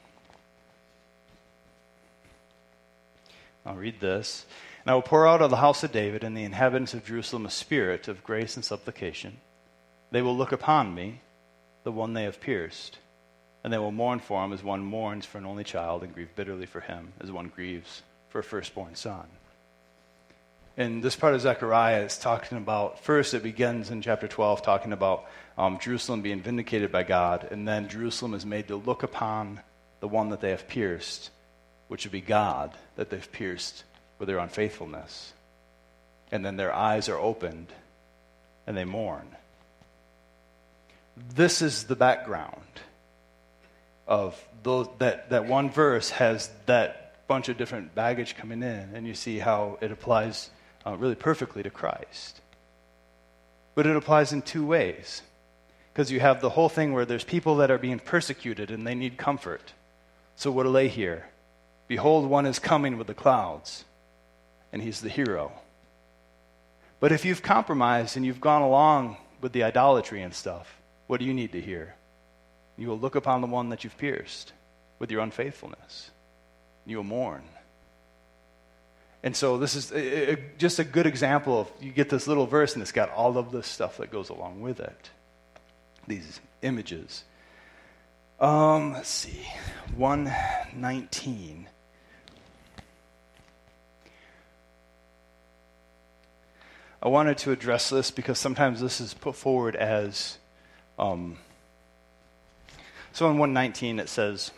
I'll read this. And I will pour out of the house of David and the inhabitants of Jerusalem a spirit of grace and supplication. They will look upon me, the one they have pierced, and they will mourn for him as one mourns for an only child, and grieve bitterly for him as one grieves for a firstborn son. And this part of Zechariah is talking about, first it begins in chapter twelve talking about um, Jerusalem being vindicated by God, and then Jerusalem is made to look upon the one that they have pierced, which would be God, that they've pierced with their unfaithfulness. And then their eyes are opened, and they mourn. This is the background of those, that, that one verse has that bunch of different baggage coming in, and you see how it applies uh, really perfectly to Christ. But it applies in two ways. Because you have the whole thing where there's people that are being persecuted and they need comfort. So what do they hear? Behold, one is coming with the clouds, and he's the hero. But if you've compromised and you've gone along with the idolatry and stuff, what do you need to hear? You will look upon the one that you've pierced with your unfaithfulness. You will mourn. And so this is a, a, just a good example of, you get this little verse and it's got all of this stuff that goes along with it. These images. Um, let's see. one nineteen. I wanted to address this because sometimes this is put forward as... Um, so in one nineteen it says,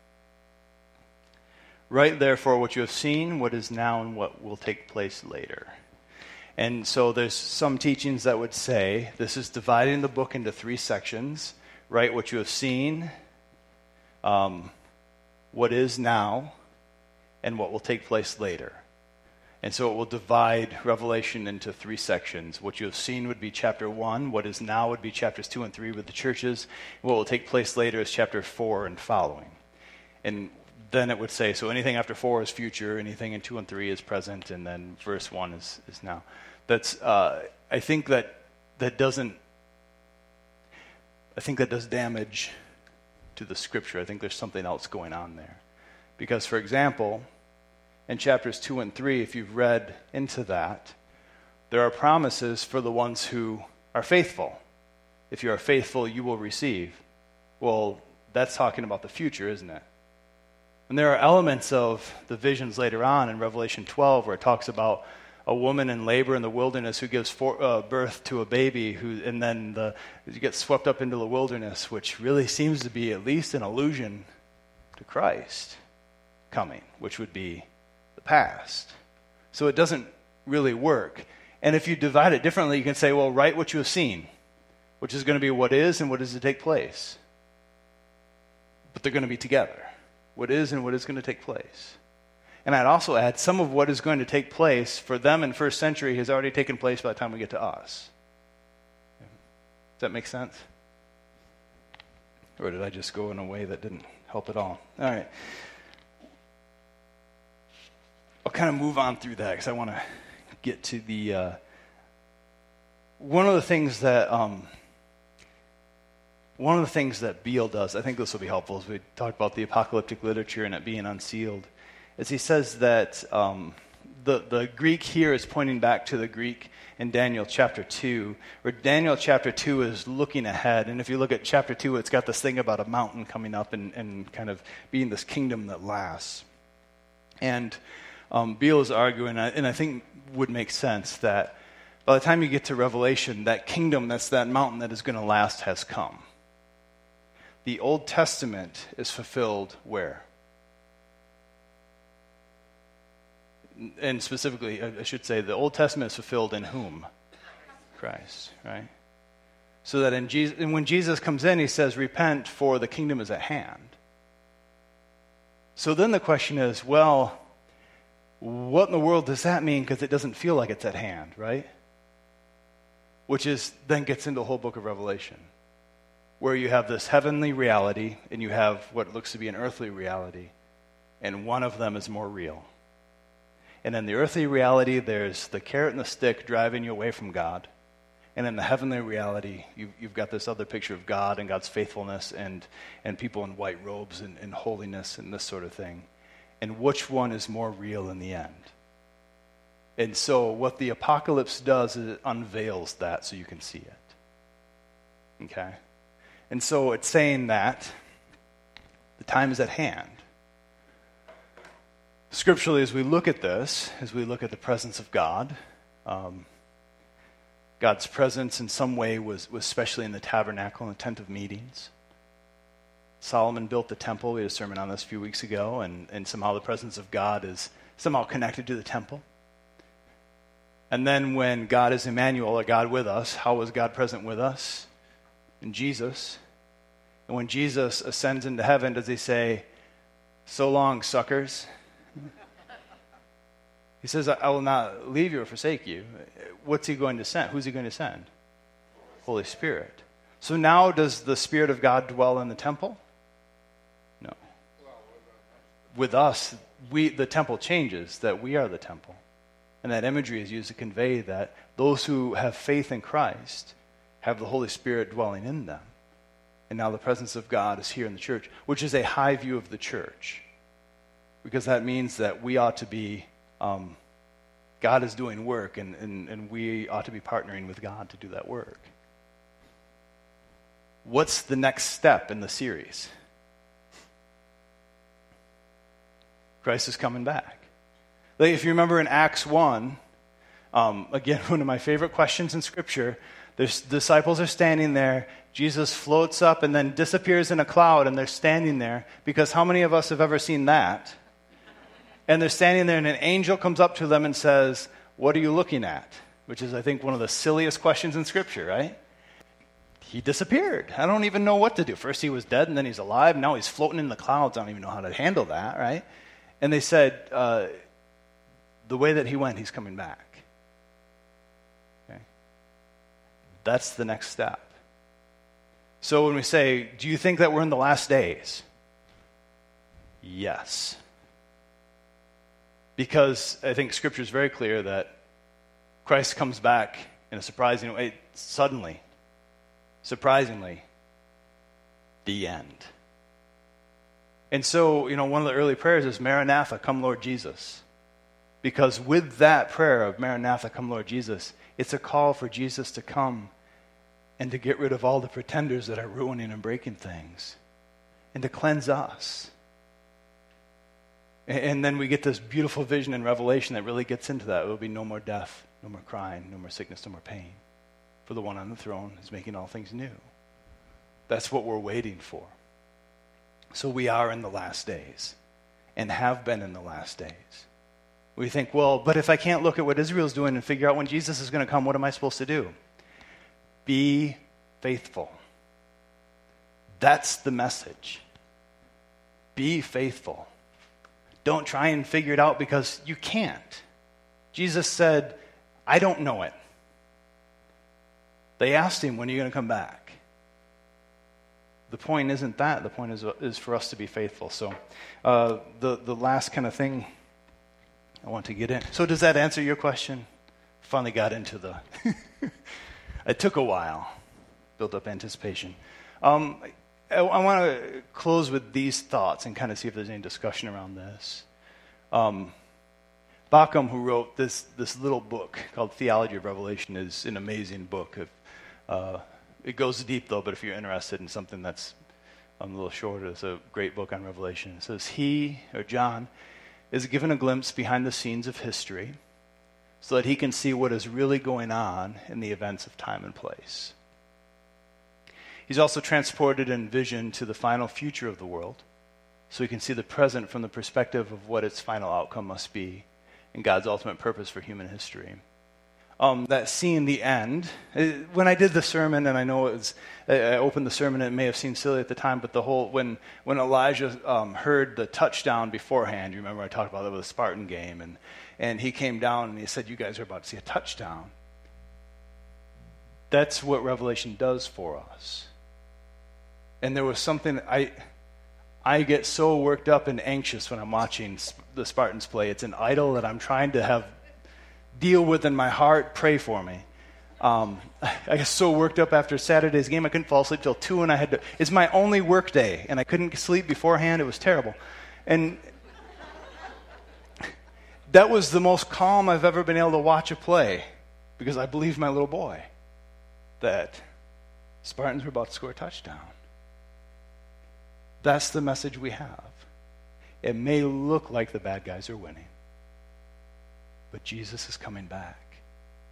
"Write therefore what you have seen, what is now, and what will take place later." And so there's some teachings that would say this is dividing the book into three sections. Write what you have seen, um, what is now, and what will take place later. And so it will divide Revelation into three sections. What you have seen would be chapter one. What is now would be chapters two and three with the churches. What will take place later is chapter four and following. And then it would say, so anything after four is future, anything in two and three is present, and then verse one is, is now. That's, uh, I think that that doesn't, I think that does damage to the scripture. I think there's something else going on there. Because, for example, in chapters two and three, if you've read into that, there are promises for the ones who are faithful. If you are faithful, you will receive. Well, that's talking about the future, isn't it? And there are elements of the visions later on in Revelation twelve where it talks about a woman in labor in the wilderness who gives for, uh, birth to a baby, who, and then the, you get swept up into the wilderness, which really seems to be at least an allusion to Christ coming, which would be the past. So it doesn't really work. And if you divide it differently, you can say, well, write what you have seen, which is going to be what is and what is to take place. But they're going to be together. What is and what is going to take place. And I'd also add, some of what is going to take place for them in first century has already taken place by the time we get to us. Does that make sense? Or did I just go in a way that didn't help at all? All right. I'll kind of move on through that because I want to get to the... Uh, one of the things that... Um, One of the things that Beale does, I think this will be helpful, as we talk about the apocalyptic literature and it being unsealed, is he says that um, the, the Greek here is pointing back to the Greek in Daniel chapter two, where Daniel chapter two is looking ahead. And if you look at chapter two, it's got this thing about a mountain coming up and, and kind of being this kingdom that lasts. And um, Beale is arguing, and I think would make sense, that by the time you get to Revelation, that kingdom, that's that mountain that is going to last, has come. The Old Testament is fulfilled where? And specifically, I should say, the Old Testament is fulfilled in whom? Christ, right? So that in Jesus, and when Jesus comes in, he says, repent, for the kingdom is at hand. So then the question is, well, what in the world does that mean? Because it doesn't feel like it's at hand, right? Which is, then gets into the whole book of Revelation, where you have this heavenly reality and you have what looks to be an earthly reality, and one of them is more real. And in the earthly reality, there's the carrot and the stick driving you away from God. And in the heavenly reality, you, you've got this other picture of God and God's faithfulness and, and people in white robes and, and holiness and this sort of thing. And which one is more real in the end? And so what the apocalypse does is it unveils that so you can see it. Okay? And so it's saying that the time is at hand. Scripturally, as we look at this, as we look at the presence of God, Um, God's presence in some way was, was especially in the tabernacle and the tent of meetings. Solomon built the temple. We had a sermon on this a few weeks ago, and, and somehow the presence of God is somehow connected to the temple. And then when God is Emmanuel, or God with us, how was God present with us? In Jesus. And when Jesus ascends into heaven, does he say, "So long, suckers"? He says, "I will not leave you or forsake you." What's he going to send? Who's he going to send? Holy Spirit. So now does the Spirit of God dwell in the temple? No. With us, we the temple changes, that we are the temple. And that imagery is used to convey that those who have faith in Christ have the Holy Spirit dwelling in them. And now the presence of God is here in the church, which is a high view of the church. Because that means that we ought to be, um, God is doing work, and, and, and we ought to be partnering with God to do that work. What's the next step in the series? Christ is coming back. Like if you remember in Acts one, um, again, one of my favorite questions in Scripture, the disciples are standing there, Jesus floats up and then disappears in a cloud, and they're standing there, because how many of us have ever seen that? And they're standing there, and an angel comes up to them and says, "What are you looking at?" Which is, I think, one of the silliest questions in Scripture, right? He disappeared. I don't even know what to do. First he was dead, and then he's alive. Now he's floating in the clouds. I don't even know how to handle that, right? And they said, uh, the way that he went, he's coming back. Okay? That's the next step. So when we say, do you think that we're in the last days? Yes. Because I think Scripture is very clear that Christ comes back in a surprising way, suddenly, surprisingly, the end. And so, you know, one of the early prayers is, "Maranatha, come Lord Jesus." Because with that prayer of "Maranatha, come Lord Jesus," it's a call for Jesus to come and to get rid of all the pretenders that are ruining and breaking things, and to cleanse us. And then we get this beautiful vision in Revelation that really gets into that. There will be no more death, no more crying, no more sickness, no more pain. For the one on the throne is making all things new. That's what we're waiting for. So we are in the last days, and have been in the last days. We think, well, but if I can't look at what Israel's doing and figure out when Jesus is going to come, what am I supposed to do? Be faithful. That's the message. Be faithful. Don't try and figure it out, because you can't. Jesus said, "I don't know it." They asked him, "When are you going to come back?" The point isn't that. The point is, is for us to be faithful. So uh, the, the last kind of thing I want to get in. So does that answer your question? Finally got into the... It took a while. Built up anticipation. Um, I, I want to close with these thoughts and kind of see if there's any discussion around this. Um, Bauckham, who wrote this this little book called Theology of Revelation, is an amazing book. If, uh, it goes deep, though, but if you're interested in something that's um, a little shorter, it's a great book on Revelation. It says, he, or John, is given a glimpse behind the scenes of history so that he can see what is really going on in the events of time and place. He's also transported in vision to the final future of the world, so he can see the present from the perspective of what its final outcome must be and God's ultimate purpose for human history. Um, that scene, the end, when I did the sermon, and I know it was, I opened the sermon, and it may have seemed silly at the time, but the whole, when, when Elijah um, heard the touchdown beforehand, you remember I talked about that with the Spartan game, and, and he came down and he said, "You guys are about to see a touchdown." That's what Revelation does for us. And there was something, I I get so worked up and anxious when I'm watching the Spartans play. It's an idol that I'm trying to have deal with in my heart. Pray for me. Um, I got so worked up after Saturday's game, I couldn't fall asleep till two, and I had to, it's my only work day, and I couldn't sleep beforehand. It was terrible. And that was the most calm I've ever been able to watch a play, because I believed my little boy that Spartans were about to score a touchdown. That's the message we have. It may look like the bad guys are winning, but Jesus is coming back.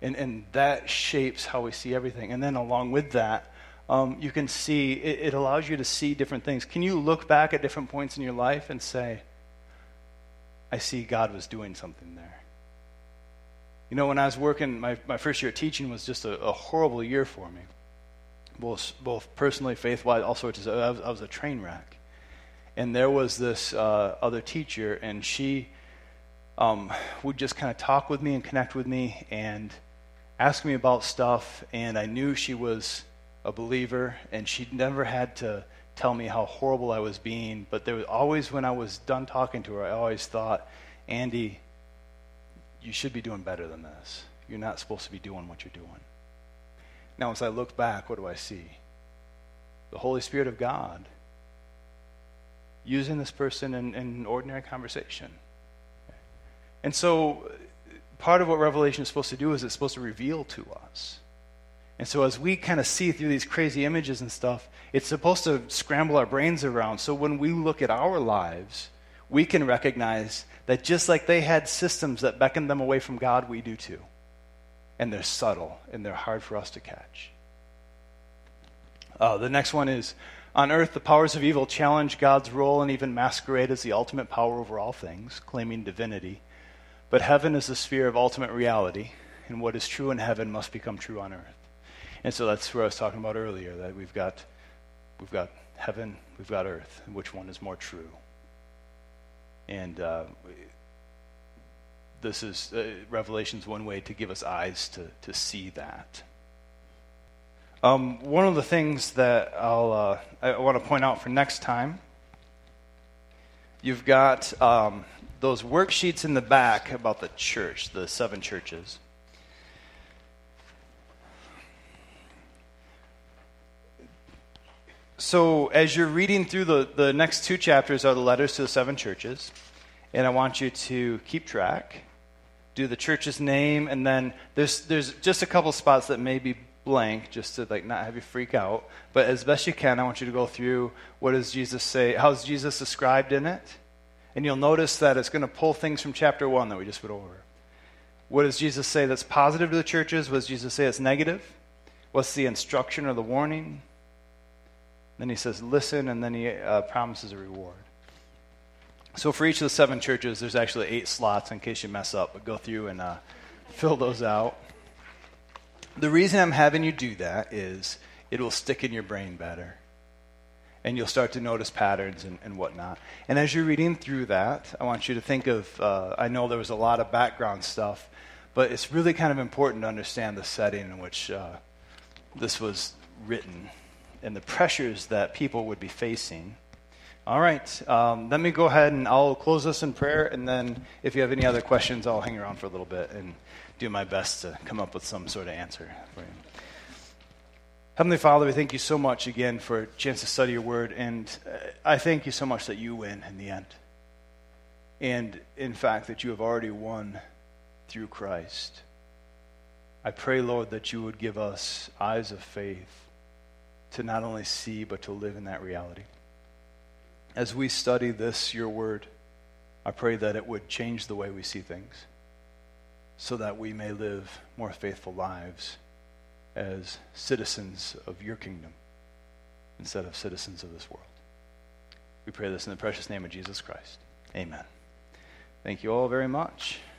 And, and that shapes how we see everything. And then along with that, um, you can see, it, it allows you to see different things. Can you look back at different points in your life and say, I see God was doing something there? You know, when I was working, my, my first year of teaching was just a, a horrible year for me. Both, both personally, faith-wise, all sorts of stuff. I was, I was a train wreck. And there was this uh, other teacher, and she um, would just kind of talk with me and connect with me and ask me about stuff. And I knew she was a believer, and she never had to tell me how horrible I was being. But there was always, when I was done talking to her, I always thought, Andy, you should be doing better than this. You're not supposed to be doing what you're doing. Now, as I look back, what do I see? The Holy Spirit of God using this person in, in an ordinary conversation. And so part of what Revelation is supposed to do is it's supposed to reveal to us. And so as we kind of see through these crazy images and stuff, it's supposed to scramble our brains around. So when we look at our lives, we can recognize that just like they had systems that beckon them away from God, we do too. And they're subtle, and they're hard for us to catch. Uh, the next one is, on earth, the powers of evil challenge God's role and even masquerade as the ultimate power over all things, claiming divinity. But heaven is the sphere of ultimate reality, and what is true in heaven must become true on earth. And so that's where I was talking about earlier, that we've got we've got heaven, we've got earth, and which one is more true? And uh, this is, uh, Revelation's one way to give us eyes to, to see that. Um, one of the things that I'll uh, I want to point out for next time, you've got um, those worksheets in the back about the church, the seven churches. So as you're reading through the, the next two chapters are the letters to the seven churches, and I want you to keep track, do the church's name, and then there's there's just a couple spots that may be blank, just to like not have you freak out. But as best you can, I want you to go through what does Jesus say, how's Jesus described in it? And you'll notice that it's going to pull things from chapter one that we just went over. What does Jesus say that's positive to the churches? What does Jesus say that's negative? What's the instruction or the warning? Then he says, listen, and then he uh, promises a reward. So for each of the seven churches, there's actually eight slots in case you mess up, but go through and uh, fill those out. The reason I'm having you do that is it will stick in your brain better. And you'll start to notice patterns and, and whatnot. And as you're reading through that, I want you to think of, uh, I know there was a lot of background stuff, but it's really kind of important to understand the setting in which uh, this was written and the pressures that people would be facing. All right, um, let me go ahead and I'll close this in prayer, and then if you have any other questions, I'll hang around for a little bit and do my best to come up with some sort of answer for you. Heavenly Father, we thank you so much again for a chance to study your word, and I thank you so much that you win in the end. And in fact, that you have already won through Christ. I pray, Lord, that you would give us eyes of faith to not only see, but to live in that reality. As we study this, your word, I pray that it would change the way we see things so that we may live more faithful lives as citizens of your kingdom instead of citizens of this world. We pray this in the precious name of Jesus Christ. Amen. Thank you all very much.